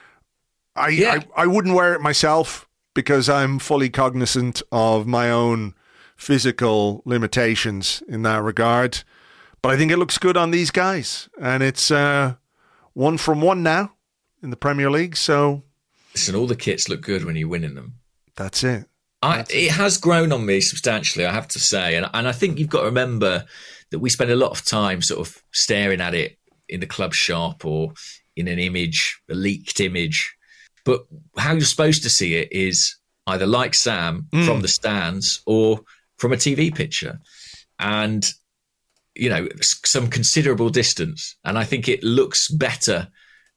I wouldn't wear it myself because I'm fully cognizant of my own physical limitations in that regard. But I think it looks good on these guys. And it's 1 from 1 now in the Premier League. So listen, all the kits look good when you're winning them. That's it. It has grown on me substantially, I have to say. And I think you've got to remember that we spend a lot of time sort of staring at it in the club shop or in an image, a leaked image. But how you're supposed to see it is either like Sam from the stands or from a TV picture. And, you know, some considerable distance. And I think it looks better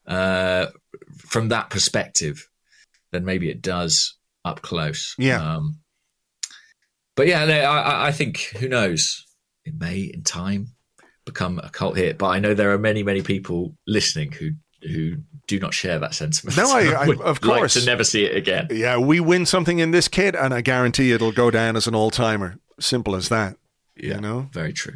from that perspective than maybe it does up close. Yeah. But yeah, I think, who knows, it may in time become a cult hit. But I know there are many, many people listening who do not share that sentiment. No, I of course. Like to never see it again. Yeah, we win something in this kit and I guarantee it'll go down as an all-timer. Simple as that. Yeah, you know? Very true.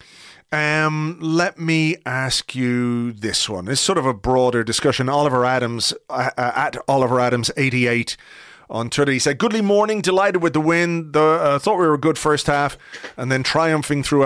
Let me ask you this one. It's sort of a broader discussion. Oliver Adams, at Oliver Adams 88 on Twitter, he said, "Goodly morning, delighted with the win. Thought we were a good first half, and then triumphing through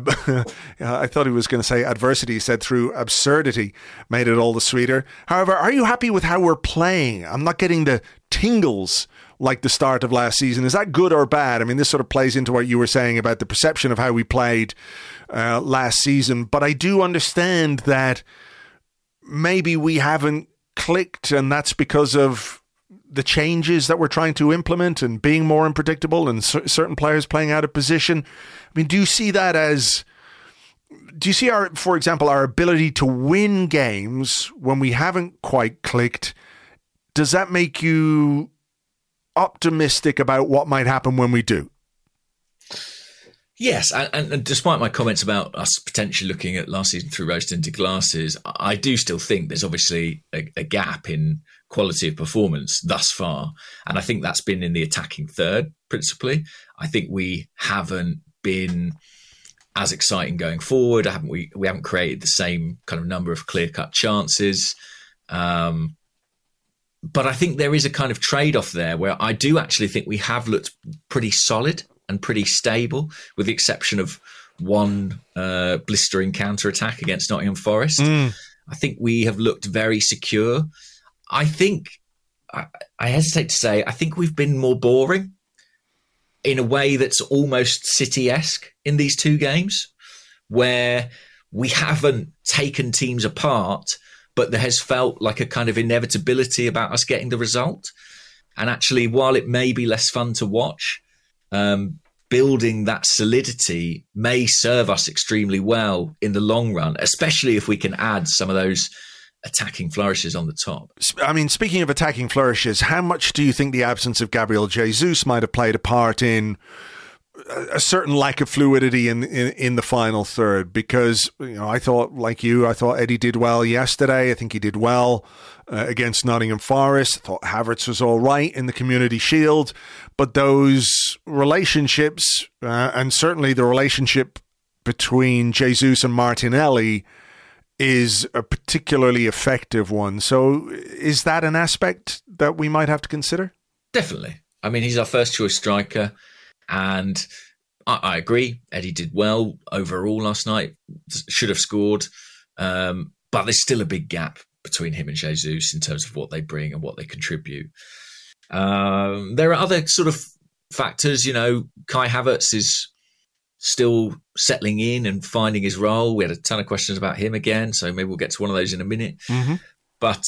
I thought he was going to say adversity. He said through absurdity made it all the sweeter. However, are you happy with how we're playing? I'm not getting the tingles like the start of last season. Is that good or bad? I mean, this sort of plays into what you were saying about the perception of how we played last season. But I do understand that maybe we haven't clicked, and that's because of the changes that we're trying to implement and being more unpredictable and certain players playing out of position. I mean, do you see that as... Do you see, for example, our ability to win games when we haven't quite clicked? Does that make you optimistic about what might happen when we do? Yes, and despite my comments about us potentially looking at last season through rose-tinted glasses, I do still think there's obviously a gap in quality of performance thus far. And I think that's been in the attacking third, principally. I think we haven't been as exciting going forward. We haven't created the same kind of number of clear-cut chances. But I think there is a kind of trade-off there where I do actually think we have looked pretty solid and pretty stable, with the exception of one blistering counter-attack against Nottingham Forest. I think we have looked very secure. I think, I hesitate to say, I think we've been more boring in a way that's almost City-esque in these two games, where we haven't taken teams apart, but there has felt like a kind of inevitability about us getting the result. And actually, while it may be less fun to watch, building that solidity may serve us extremely well in the long run, especially if we can add some of those attacking flourishes on the top. I mean, speaking of attacking flourishes, how much do you think the absence of Gabriel Jesus might have played a part in a certain lack of fluidity in the final third? Because, you know, I thought, like you, I thought Eddie did well yesterday. I think he did well against Nottingham Forest. I thought Havertz was all right in the Community Shield. But those relationships, and certainly the relationship between Jesus and Martinelli, is a particularly effective one. So is that an aspect that we might have to consider? Definitely. I mean, he's our first choice striker. And I agree, Eddie did well overall last night, should have scored. But there's still a big gap between him and Jesus in terms of what they bring and what they contribute. There are other sort of factors, you know, Kai Havertz is still settling in and finding his role. We had a ton of questions about him again, so maybe we'll get to one of those in a minute. Mm-hmm. But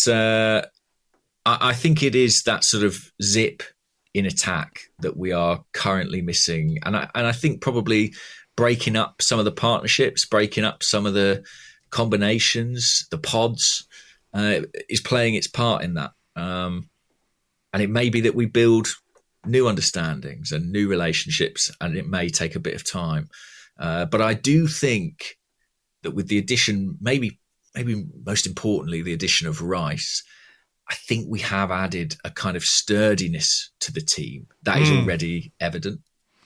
I think it is that sort of zip in attack that we are currently missing. And I think probably breaking up some of the partnerships, breaking up some of the combinations, the pods, is playing its part in that. And it may be that we build new understandings and new relationships, and it may take a bit of time. But I do think that with the addition, maybe most importantly, the addition of Rice, I think we have added a kind of sturdiness to the team that is already evident.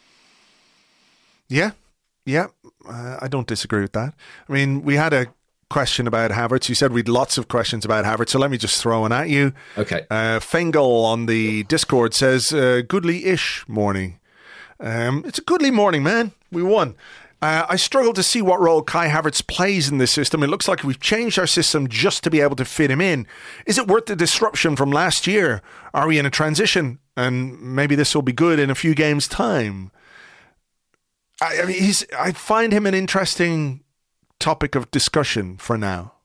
Yeah. I don't disagree with that. I mean, we had a question about Havertz. You said we'd lots of questions about Havertz, so let me just throw one at you. Okay. Fengel on the Discord says, goodly-ish morning. It's a goodly morning, man. We won. I struggle to see what role Kai Havertz plays in this system. It looks like we've changed our system just to be able to fit him in. Is it worth the disruption from last year? Are we in a transition? And maybe this will be good in a few games' time. I mean, I find him an interesting topic of discussion for now.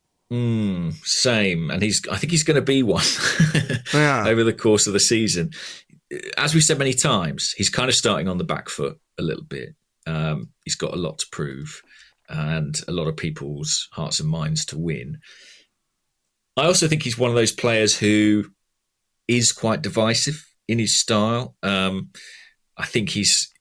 Same. And I think he's going to be one over the course of the season. As we've said many times, he's kind of starting on the back foot a little bit. He's got a lot to prove and a lot of people's hearts and minds to win. I also think he's one of those players who is quite divisive in his style. I think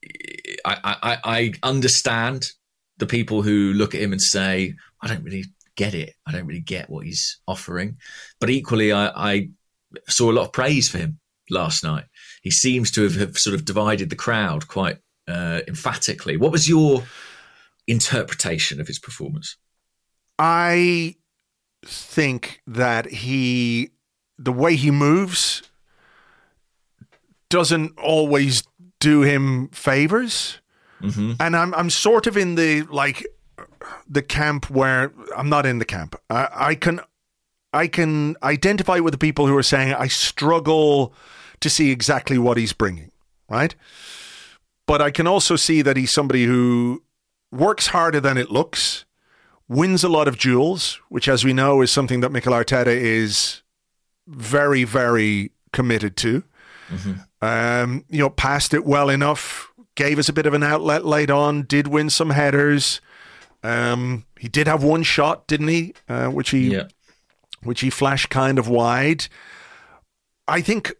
I understand the people who look at him and say, I don't really get it. I don't really get what he's offering. But equally, I saw a lot of praise for him last night. He seems to have sort of divided the crowd quite emphatically. What was your interpretation of his performance? I think that the way he moves doesn't always do him favors. Mm-hmm. And I'm sort of in the camp where I'm not in the camp. I can identify with the people who are saying I struggle to see exactly what he's bringing, right? But I can also see that he's somebody who works harder than it looks, wins a lot of duels, which, as we know, is something that Mikel Arteta is very, very committed to. Mm-hmm. Passed it well enough, gave us a bit of an outlet late on, did win some headers. He did have one shot, didn't he? Which he flashed kind of wide. I think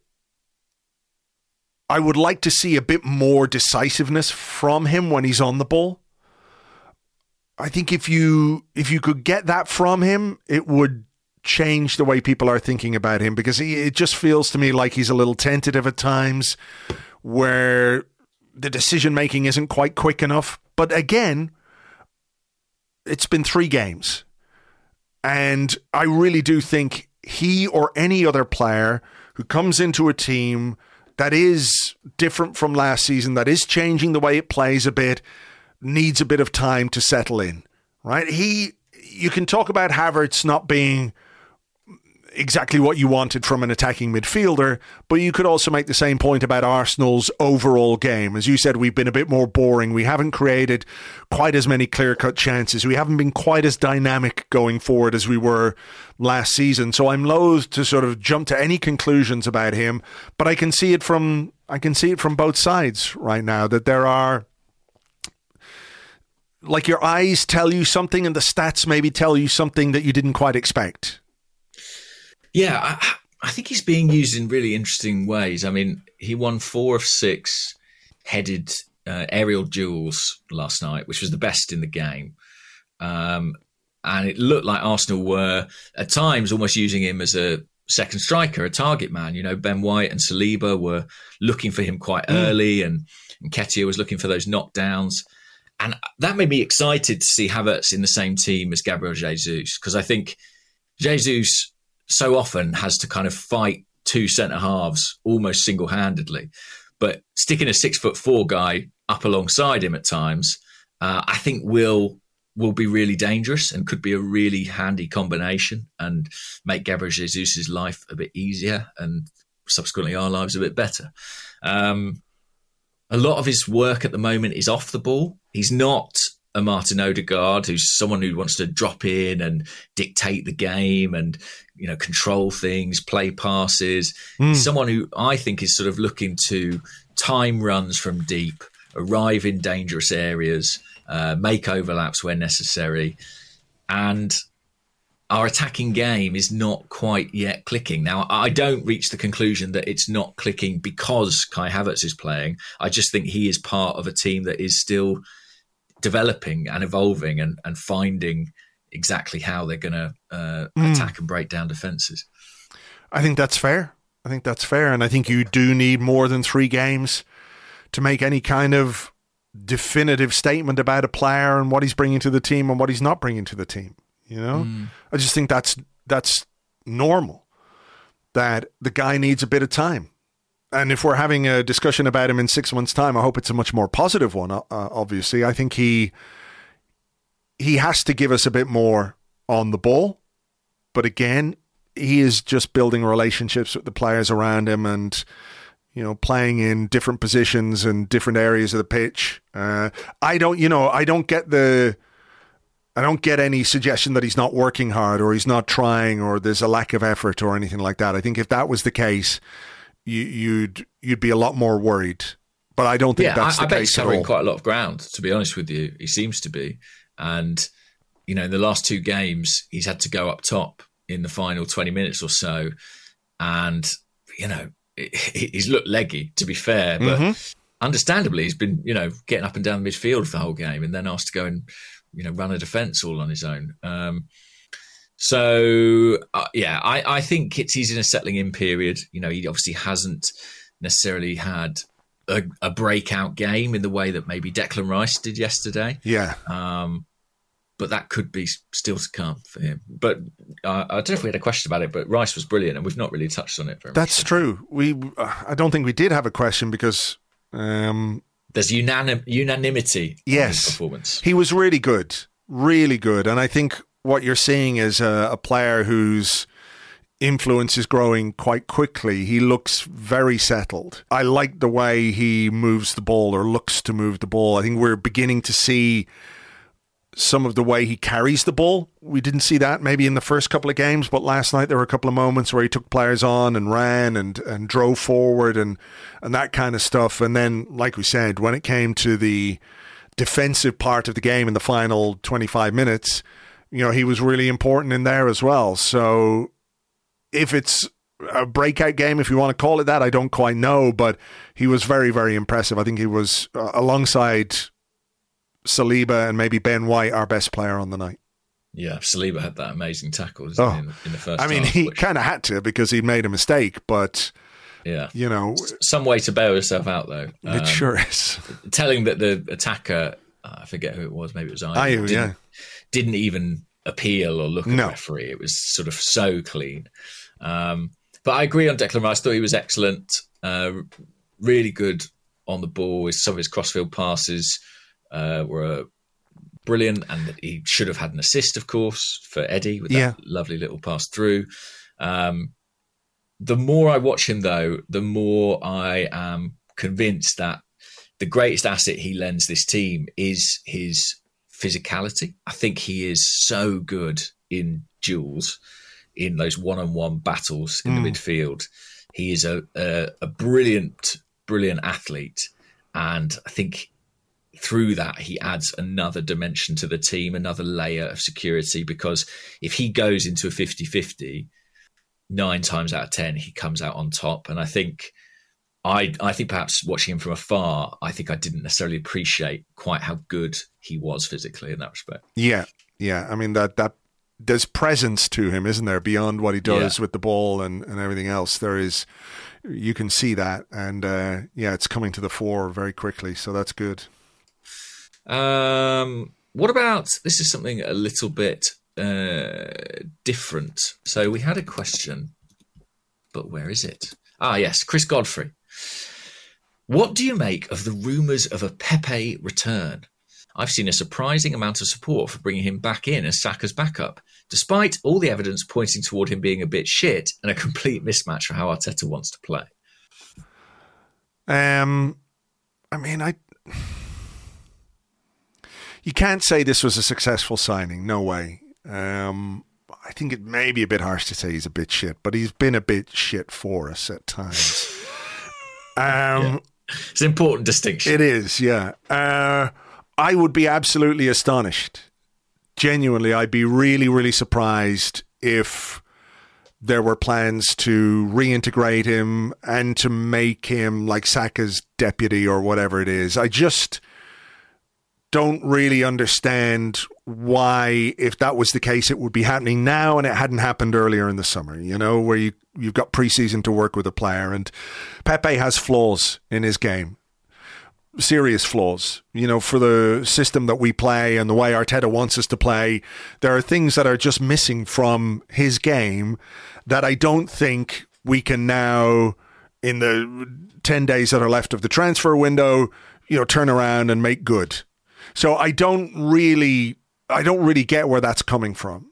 I would like to see a bit more decisiveness from him when he's on the ball. I think if you could get that from him, it would change the way people are thinking about him, because it just feels to me like he's a little tentative at times, where the decision making isn't quite quick enough. But again, it's been 3 games, and I really do think he or any other player who comes into a team that is different from last season, that is changing the way it plays a bit, needs a bit of time to settle in, right? You can talk about Havertz not being exactly what you wanted from an attacking midfielder, but you could also make the same point about Arsenal's overall game. As you said, we've been a bit more boring. We haven't created quite as many clear-cut chances. We haven't been quite as dynamic going forward as we were last season. So I'm loath to sort of jump to any conclusions about him, but I can see it from both sides right now, that there are, like, your eyes tell you something and the stats maybe tell you something that you didn't quite expect. Yeah, I think he's being used in really interesting ways. I mean, he won 4 of 6 headed aerial duels last night, which was the best in the game. And it looked like Arsenal were, at times, almost using him as a second striker, a target man. You know, Ben White and Saliba were looking for him quite early, and Nketiah was looking for those knockdowns. And that made me excited to see Havertz in the same team as Gabriel Jesus, because I think Jesus so often has to kind of fight 2 centre-halves almost single-handedly. But sticking a 6'4" guy up alongside him at times, I think will be really dangerous and could be a really handy combination and make Gabriel Jesus' life a bit easier and subsequently our lives a bit better. A lot of his work at the moment is off the ball. He's not a Martin Odegaard, who's someone who wants to drop in and dictate the game and, you know, control things, play passes. He's someone who I think is sort of looking to time runs from deep, arrive in dangerous areas, make overlaps where necessary. And our attacking game is not quite yet clicking. Now, I don't reach the conclusion that it's not clicking because Kai Havertz is playing. I just think he is part of a team that is still developing and evolving and finding exactly how they're going to attack and break down defences. I think that's fair. And I think you do need more than 3 games to make any kind of definitive statement about a player and what he's bringing to the team and what he's not bringing to the team. I just think that's normal, that the guy needs a bit of time. And if we're having a discussion about him in 6 months' time, I hope it's a much more positive one, obviously. I think he has to give us a bit more on the ball. But again, he is just building relationships with the players around him and, playing in different positions and different areas of the pitch. I don't get any suggestion that he's not working hard or he's not trying or there's a lack of effort or anything like that. I think if that was the case, you'd be a lot more worried. But I don't think that's the case. I bet he's covering quite a lot of ground, to be honest with you. He seems to be. And, in the last 2 games, he's had to go up top in the final 20 minutes or so. And, he's looked leggy, to be fair. But understandably, he's been, getting up and down the midfield for the whole game and then asked to go and, run a defence all on his own. I think he's in a settling in period. He obviously hasn't necessarily had a breakout game in the way that maybe Declan Rice did yesterday. Yeah. But that could be still to come for him. But I don't know if we had a question about it, but Rice was brilliant and we've not really touched on it very much. That's true. I don't think we did have a question because... there's unanimity on his performance. He was really good. Really good. And I think what you're seeing is a player whose influence is growing quite quickly. He looks very settled. I like the way he moves the ball or looks to move the ball. I think we're beginning to see some of the way he carries the ball. We didn't see that maybe in the first couple of games, but last night there were a couple of moments where he took players on and ran and drove forward and that kind of stuff. And then, like we said, when it came to the defensive part of the game in the final 25 minutes, he was really important in there as well. So if it's a breakout game, if you want to call it that, I don't quite know, but he was very, very impressive. I think he was, alongside Saliba and maybe Ben White, our best player on the night. Yeah, Saliba had that amazing tackle in the first half. He kind of had to because he'd made a mistake, but some way to bail yourself out though. It sure is. Telling that the attacker, I forget who it was, maybe it was Ayew, didn't even appeal or look at the referee. It was sort of so clean. But I agree on Declan Rice. I thought he was excellent, really good on the ball. Some of his crossfield passes were brilliant, and he should have had an assist, of course, for Eddie with that lovely little pass through. The more I watch him, though, the more I am convinced that the greatest asset he lends this team is his physicality. I think he is so good in duels, in those one-on-one battles in the midfield. He is a brilliant, brilliant athlete, and I think through that, he adds another dimension to the team, another layer of security, because if he goes into a 50-50, 9 times out of 10, he comes out on top. And I think perhaps watching him from afar, I think I didn't necessarily appreciate quite how good he was physically in that respect. Yeah. I mean, that there's presence to him, isn't there? Beyond what he does with the ball and everything else, there is, you can see that. And it's coming to the fore very quickly. So that's good. What about, this is something a little bit different. So we had a question, but where is it? Yes, Chris Godfrey. What do you make of the rumours of a Pepe return? I've seen a surprising amount of support for bringing him back in as Saka's backup, despite all the evidence pointing toward him being a bit shit and a complete mismatch for how Arteta wants to play. You can't say this was a successful signing. No way. I think it may be a bit harsh to say he's a bit shit, but he's been a bit shit for us at times. It's an important distinction. It is, yeah. I would be absolutely astonished. Genuinely, I'd be really, really surprised if there were plans to reintegrate him and to make him like Saka's deputy or whatever it is. I just don't really understand why, if that was the case, it would be happening now and it hadn't happened earlier in the summer, where you've got preseason to work with a player. And Pepe has flaws in his game. Serious flaws, for the system that we play and the way Arteta wants us to play. There are things that are just missing from his game that I don't think we can now, in the 10 days that are left of the transfer window, turn around and make good. So I don't really get where that's coming from.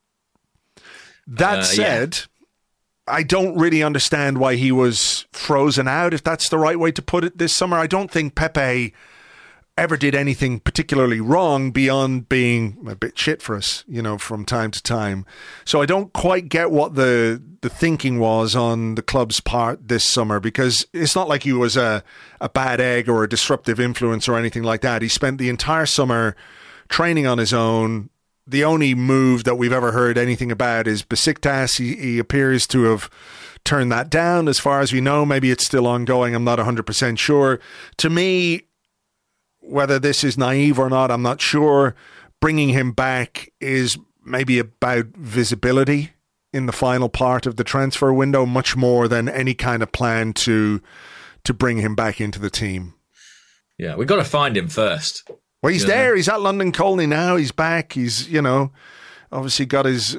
That said, I don't really understand why he was frozen out, if that's the right way to put it, this summer. I don't think Pepe ever did anything particularly wrong beyond being a bit shit for us, from time to time. So I don't quite get what the thinking was on the club's part this summer, because it's not like he was a bad egg or a disruptive influence or anything like that. He spent the entire summer training on his own. The only move that we've ever heard anything about is Besiktas. He appears to have turned that down as far as we know. Maybe it's still ongoing. I'm not 100% sure. To me, whether this is naive or not, I'm not sure. Bringing him back is maybe about visibility in the final part of the transfer window, much more than any kind of plan to bring him back into the team. Yeah, we've got to find him first. Well, he's there. He's at London Colney now. He's back. He's, obviously got his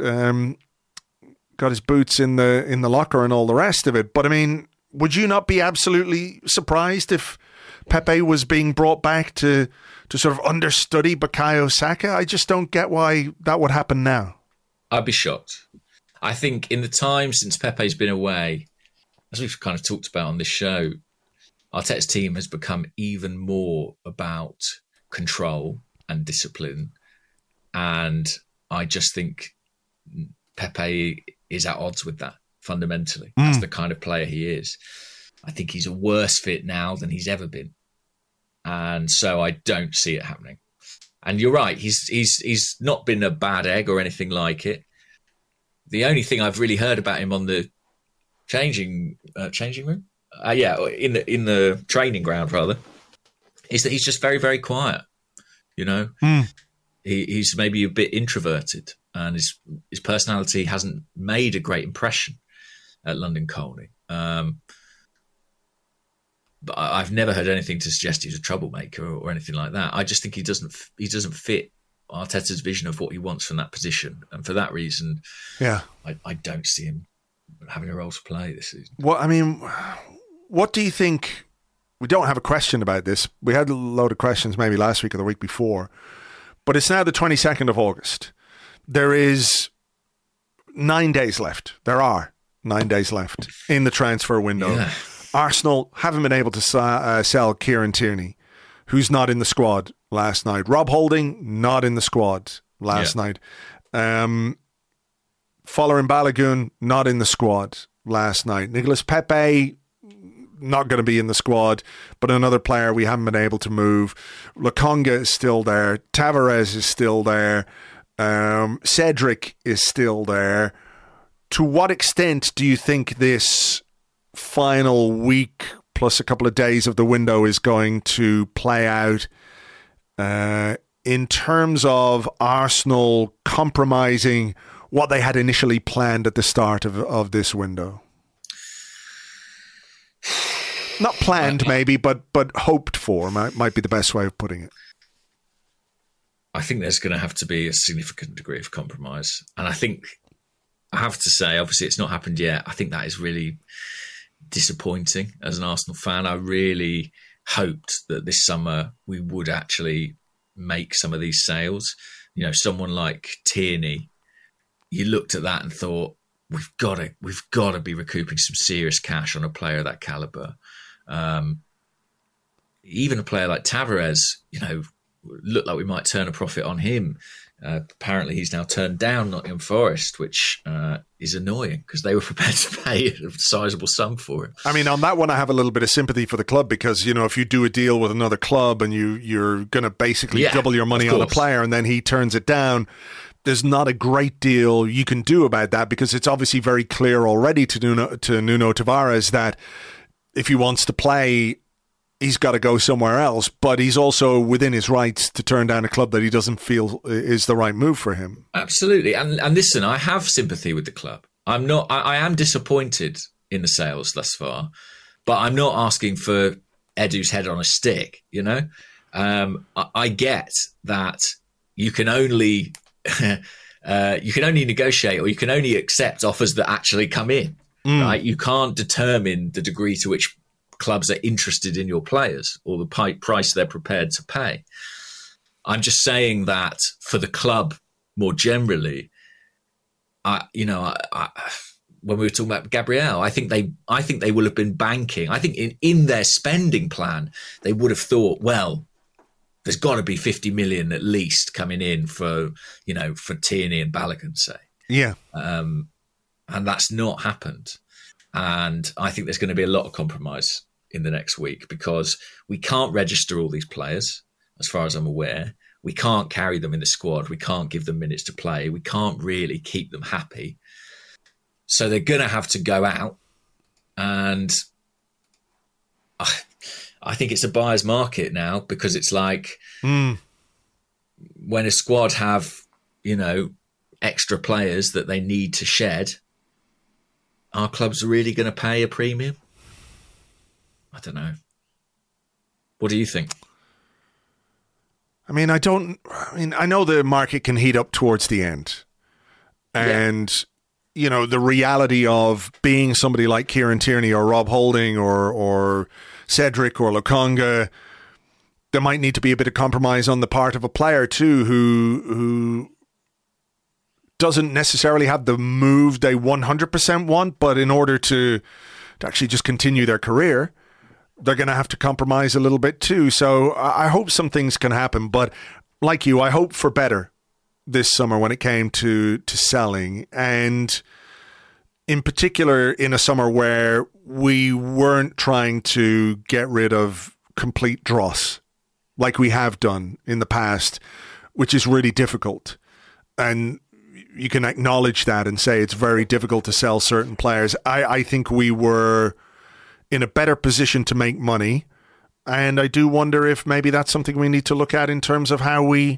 boots in the locker and all the rest of it. But I mean, would you not be absolutely surprised if Pepe was being brought back to sort of understudy Bukayo Saka? I just don't get why that would happen now. I'd be shocked. I think in the time since Pepe's been away, as we've kind of talked about on this show, Arteta's team has become even more about control and discipline. And I just think Pepe is at odds with that fundamentally. That's the kind of player he is. I think he's a worse fit now than he's ever been. And so I don't see it happening. And you're right, he's not been a bad egg or anything like it. The only thing I've really heard about him on the changing room? In the training ground rather, is that he's just very, very quiet. He's maybe a bit introverted, and his personality hasn't made a great impression at London Colney. But I've never heard anything to suggest he's a troublemaker or anything like that. I just think he doesn't fit Arteta's vision of what he wants from that position, and for that reason, I don't see him having a role to play this season. Well, I mean, what do you think? We don't have a question about this. We had a load of questions maybe last week or the week before, but it's now the 22nd of August. There is 9 days left. There are 9 days left in the transfer window. Yeah. Arsenal haven't been able to sell Kieran Tierney, who's not in the squad last night. Rob Holding, not in the squad last night. Folarin Balogun, not in the squad last night. Nicolas Pepe, not going to be in the squad, but another player we haven't been able to move. Lokonga is still there. Tavares is still there. Cedric is still there. To what extent do you think this final week plus a couple of days of the window is going to play out in terms of Arsenal compromising what they had initially planned at the start of this window? Not planned, maybe, but hoped for might be the best way of putting it. I think there's going to have to be a significant degree of compromise. And I think, I have to say, obviously it's not happened yet. I think that is really disappointing as an Arsenal fan. I really hoped that this summer we would actually make some of these sales. Someone like Tierney, you looked at that and thought, we've got to be recouping some serious cash on a player of that caliber. Even a player like Tavares, looked like we might turn a profit on him. Apparently he's now turned down Nottingham Forest, which is annoying because they were prepared to pay a sizable sum for him. I mean, on that one, I have a little bit of sympathy for the club because, if you do a deal with another club and you're going to basically double your money on a player and then he turns it down, there's not a great deal you can do about that because it's obviously very clear already to Nuno Tavares that if he wants to play he's got to go somewhere else, but he's also within his rights to turn down a club that he doesn't feel is the right move for him. Absolutely. And listen, I have sympathy with the club. I am disappointed in the sales thus far, but I'm not asking for Edu's head on a stick, you know? I get that you can only negotiate, or you can only accept offers that actually come in, right? You can't determine the degree to which clubs are interested in your players or the price they're prepared to pay. I'm just saying that for the club more generally, when we were talking about Gabriel, I think they will have been banking. I think in their spending plan, they would have thought, well, there's got to be 50 million at least coming in for Tierney and Balogun, say. Yeah. And that's not happened. And I think there's going to be a lot of compromise in the next week because we can't register all these players, as far as I'm aware. We can't carry them in the squad. We can't give them minutes to play. We can't really keep them happy. So they're going to have to go out. And I think it's a buyer's market now because it's like when a squad have, extra players that they need to shed, are clubs really going to pay a premium? I don't know. What do you think? I know the market can heat up towards the end. And, the reality of being somebody like Kieran Tierney or Rob Holding or Cedric or Lokonga, there might need to be a bit of compromise on the part of a player too who doesn't necessarily have the move they 100% want, but in order to actually just continue their career, they're going to have to compromise a little bit too. So I hope some things can happen, but like you, I hope for better this summer when it came to selling, and in particular in a summer where we weren't trying to get rid of complete dross like we have done in the past, which is really difficult. And you can acknowledge that and say it's very difficult to sell certain players. I think we were in a better position to make money, and I do wonder if maybe that's something we need to look at in terms of how we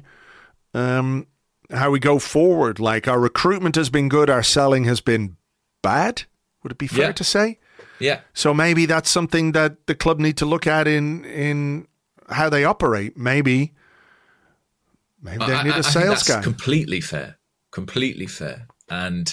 go forward. Like, our recruitment has been good, our selling has been bad. Would it be fair to say? Yeah. So maybe that's something that the club need to look at in how they operate. Maybe they need a sales guy. Completely fair. And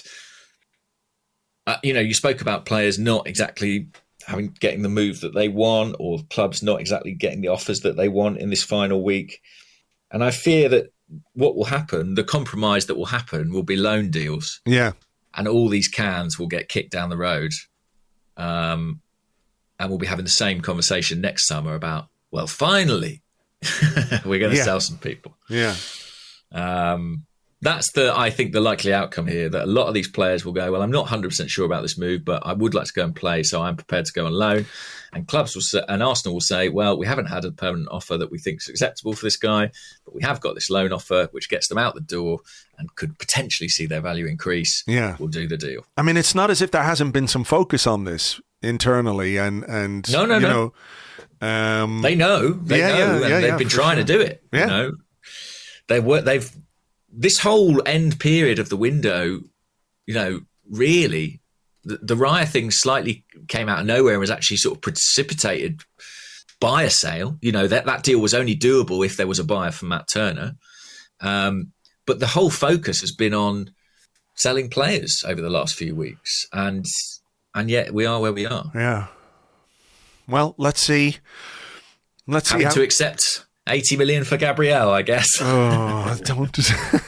you spoke about players not exactly getting the move that they want, or clubs not exactly getting the offers that they want in this final week. And I fear that what will happen, the compromise that will happen, will be loan deals. Yeah. And all these cans will get kicked down the road. And we'll be having the same conversation next summer about, well, finally, we're going to sell some people. Yeah. That's I think the likely outcome here, that a lot of these players will go, well, I'm not 100% sure about this move, but I would like to go and play, so I'm prepared to go on loan. And clubs will say, and Arsenal will say, well, we haven't had a permanent offer that we think is acceptable for this guy, but we have got this loan offer, which gets them out the door and could potentially see their value increase. Yeah. We'll do the deal. I mean, it's not as if there hasn't been some focus on this internally, and no. They know. They know. They've been trying to do it. Yeah. They've this whole end period of the window, really, the Raya thing slightly came out of nowhere and was actually sort of precipitated by a sale. That deal was only doable if there was a buyer for Matt Turner. But the whole focus has been on selling players over the last few weeks. And yet we are where we are. Yeah. Well, let's see. Having to accept 80 million for Gabriel, I guess. Oh, don't.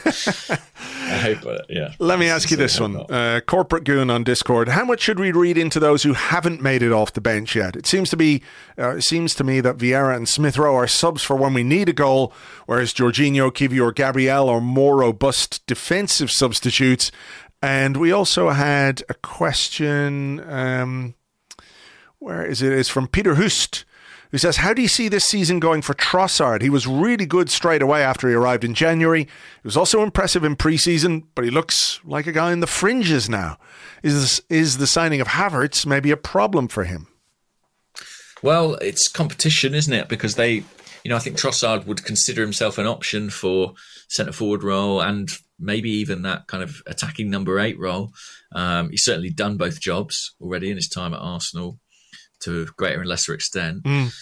I hope, yeah. Let me ask you this one. Corporate Goon on Discord. How much should we read into those who haven't made it off the bench yet? It seems to me that Vieira and Smith Rowe are subs for when we need a goal, whereas Jorginho, Kiwior, Gabriel are more robust defensive substitutes. And we also had a question, where is it? It's from Peter Hust, who says, how do you see this season going for Trossard? He was really good straight away after he arrived in January. He was also impressive in pre-season, but he looks like a guy in the fringes now. Is the signing of Havertz maybe a problem for him? Well, it's competition, isn't it? Because they, I think Trossard would consider himself an option for centre forward role and maybe even that kind of attacking number 8 role. He's certainly done both jobs already in his time at Arsenal to a greater and lesser extent.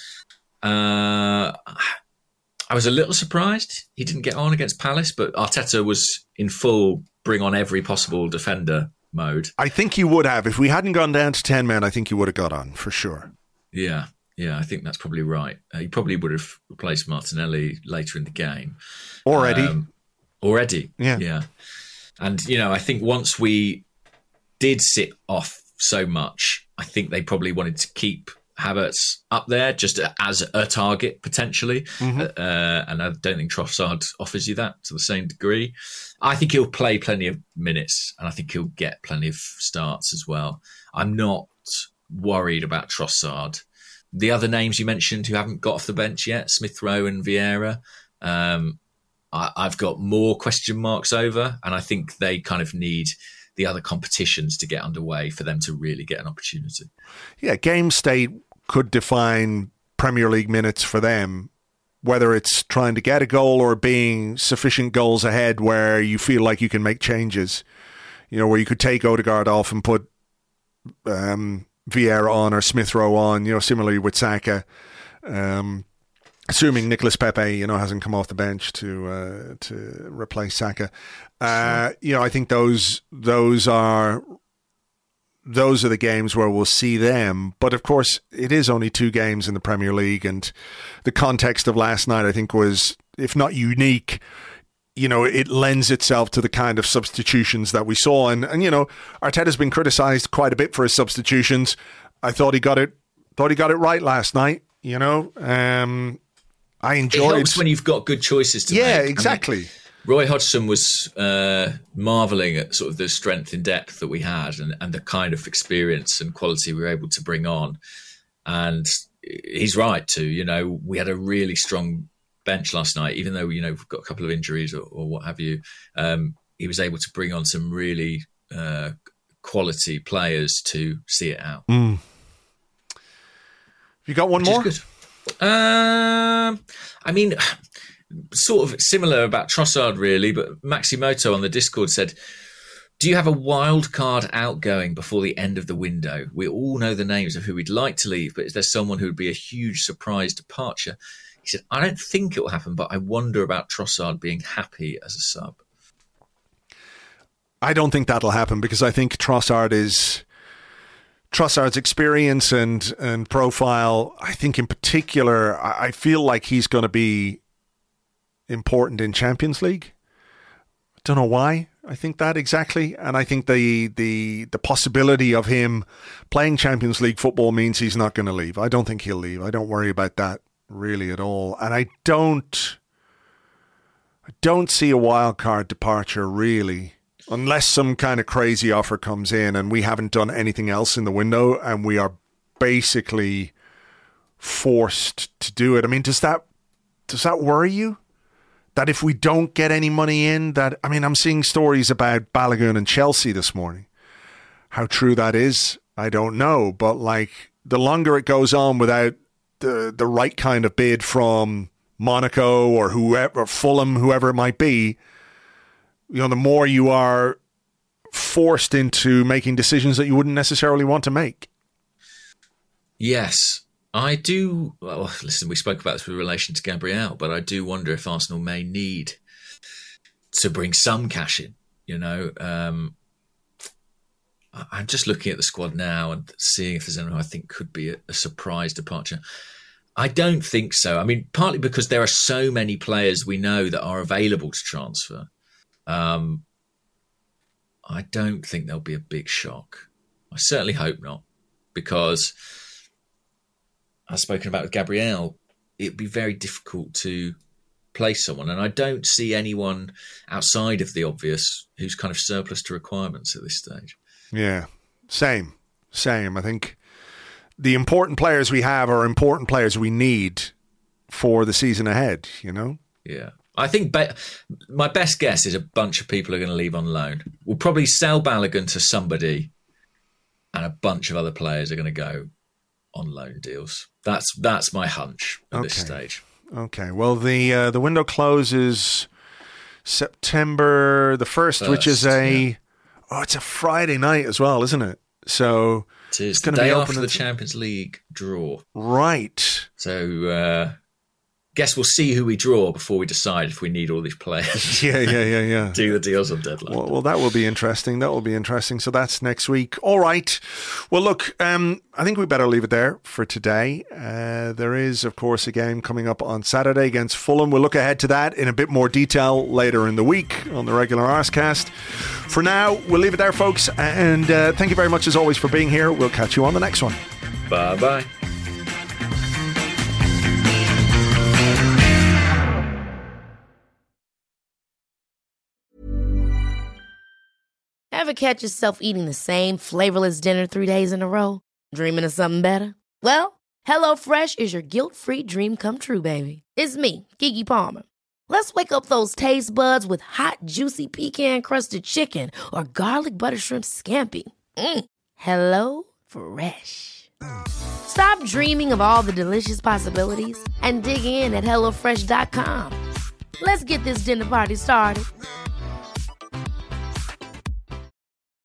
I was a little surprised he didn't get on against Palace, but Arteta was in full bring on every possible defender mode. I think he would have. If we hadn't gone down to 10 men, I think he would have got on for sure. Yeah, I think that's probably right. He probably would have replaced Martinelli later in the game. Already. Yeah. And, I think once we did sit off so much, I think they probably wanted to keep Havertz up there just as a target potentially. And I don't think Trossard offers you that to the same degree. I think he'll play plenty of minutes and I think he'll get plenty of starts as well. I'm not worried about Trossard. The other names you mentioned who haven't got off the bench yet, Smith Rowe and Vieira, I've got more question marks over, and I think they kind of need the other competitions to get underway for them to really get an opportunity. Yeah, game state could define Premier League minutes for them, whether it's trying to get a goal or being sufficient goals ahead where you feel like you can make changes, where you could take Odegaard off and put Vieira on or Smith Rowe on, similarly with Saka, assuming Nicolas Pepe, hasn't come off the bench to replace Saka. I think those are the games where we'll see them. But of course, it is only 2 games in the Premier League, and the context of last night, I think, was, if not unique, it lends itself to the kind of substitutions that we saw. And Arteta's been criticised quite a bit for his substitutions. I thought he got it right last night. I enjoyed. It helps when you've got good choices to make. Yeah, exactly. Roy Hodgson was marvelling at sort of the strength and depth that we had and the kind of experience and quality we were able to bring on. And he's right too. We had a really strong bench last night, even though, we've got a couple of injuries or what have you. He was able to bring on some really quality players to see it out. You got one more? Good. Sort of similar about Trossard, really, but Maximoto on the Discord said, do you have a wild card outgoing before the end of the window? We all know the names of who we'd like to leave, but is there someone who would be a huge surprise departure? He said, I don't think it will happen, but I wonder about Trossard being happy as a sub. I don't think that'll happen because I think Trossard's experience and profile, I think in particular, I feel like he's going to be important in Champions League. I don't know why I think that exactly. And I think the possibility of him playing Champions League football means he's not going to leave. I don't think he'll leave. I don't worry about that really at all. And I don't see a wild card departure really, unless some kind of crazy offer comes in and we haven't done anything else in the window and we are basically forced to do it. I mean, does that worry you? That if we don't get any money in, I'm seeing stories about Balogun and Chelsea this morning. How true that is, I don't know. But the longer it goes on without the right kind of bid from Monaco or whoever, or Fulham, whoever it might be, the more you are forced into making decisions that you wouldn't necessarily want to make. Yes. I do. Well, listen, we spoke about this with relation to Gabriel, but I do wonder if Arsenal may need to bring some cash in. I'm just looking at the squad now and seeing if there's anyone who I think could be a surprise departure. I don't think so. I mean, partly because there are so many players we know that are available to transfer. I don't think there'll be a big shock. I certainly hope not, because I've spoken about with Gabriel, it'd be very difficult to place someone. And I don't see anyone outside of the obvious who's kind of surplus to requirements at this stage. Yeah, same. I think the important players we have are important players we need for the season ahead, Yeah. I think my best guess is a bunch of people are going to leave on loan. We'll probably sell Balogun to somebody and a bunch of other players are going to go on loan deals. That's my hunch at this stage. Okay. Well, the window closes September the 1st, which is it's a Friday night as well, isn't it? So it is the day after the Champions League draw. Right. So guess we'll see who we draw before we decide if we need all these players. Yeah. Do the deals on deadline. Well, that will be interesting. So that's next week. All right. Well, look, I think we better leave it there for today. There is, of course, a game coming up on Saturday against Fulham. We'll look ahead to that in a bit more detail later in the week on the regular Arscast. For now, we'll leave it there, folks. And thank you very much, as always, for being here. We'll catch you on the next one. Bye-bye. Ever catch yourself eating the same flavorless dinner 3 days in a row? Dreaming of something better? Well, HelloFresh is your guilt-free dream come true, baby. It's me, Keke Palmer. Let's wake up those taste buds with hot, juicy pecan-crusted chicken or garlic butter shrimp scampi. Hello Fresh. Stop dreaming of all the delicious possibilities and dig in at HelloFresh.com. Let's get this dinner party started.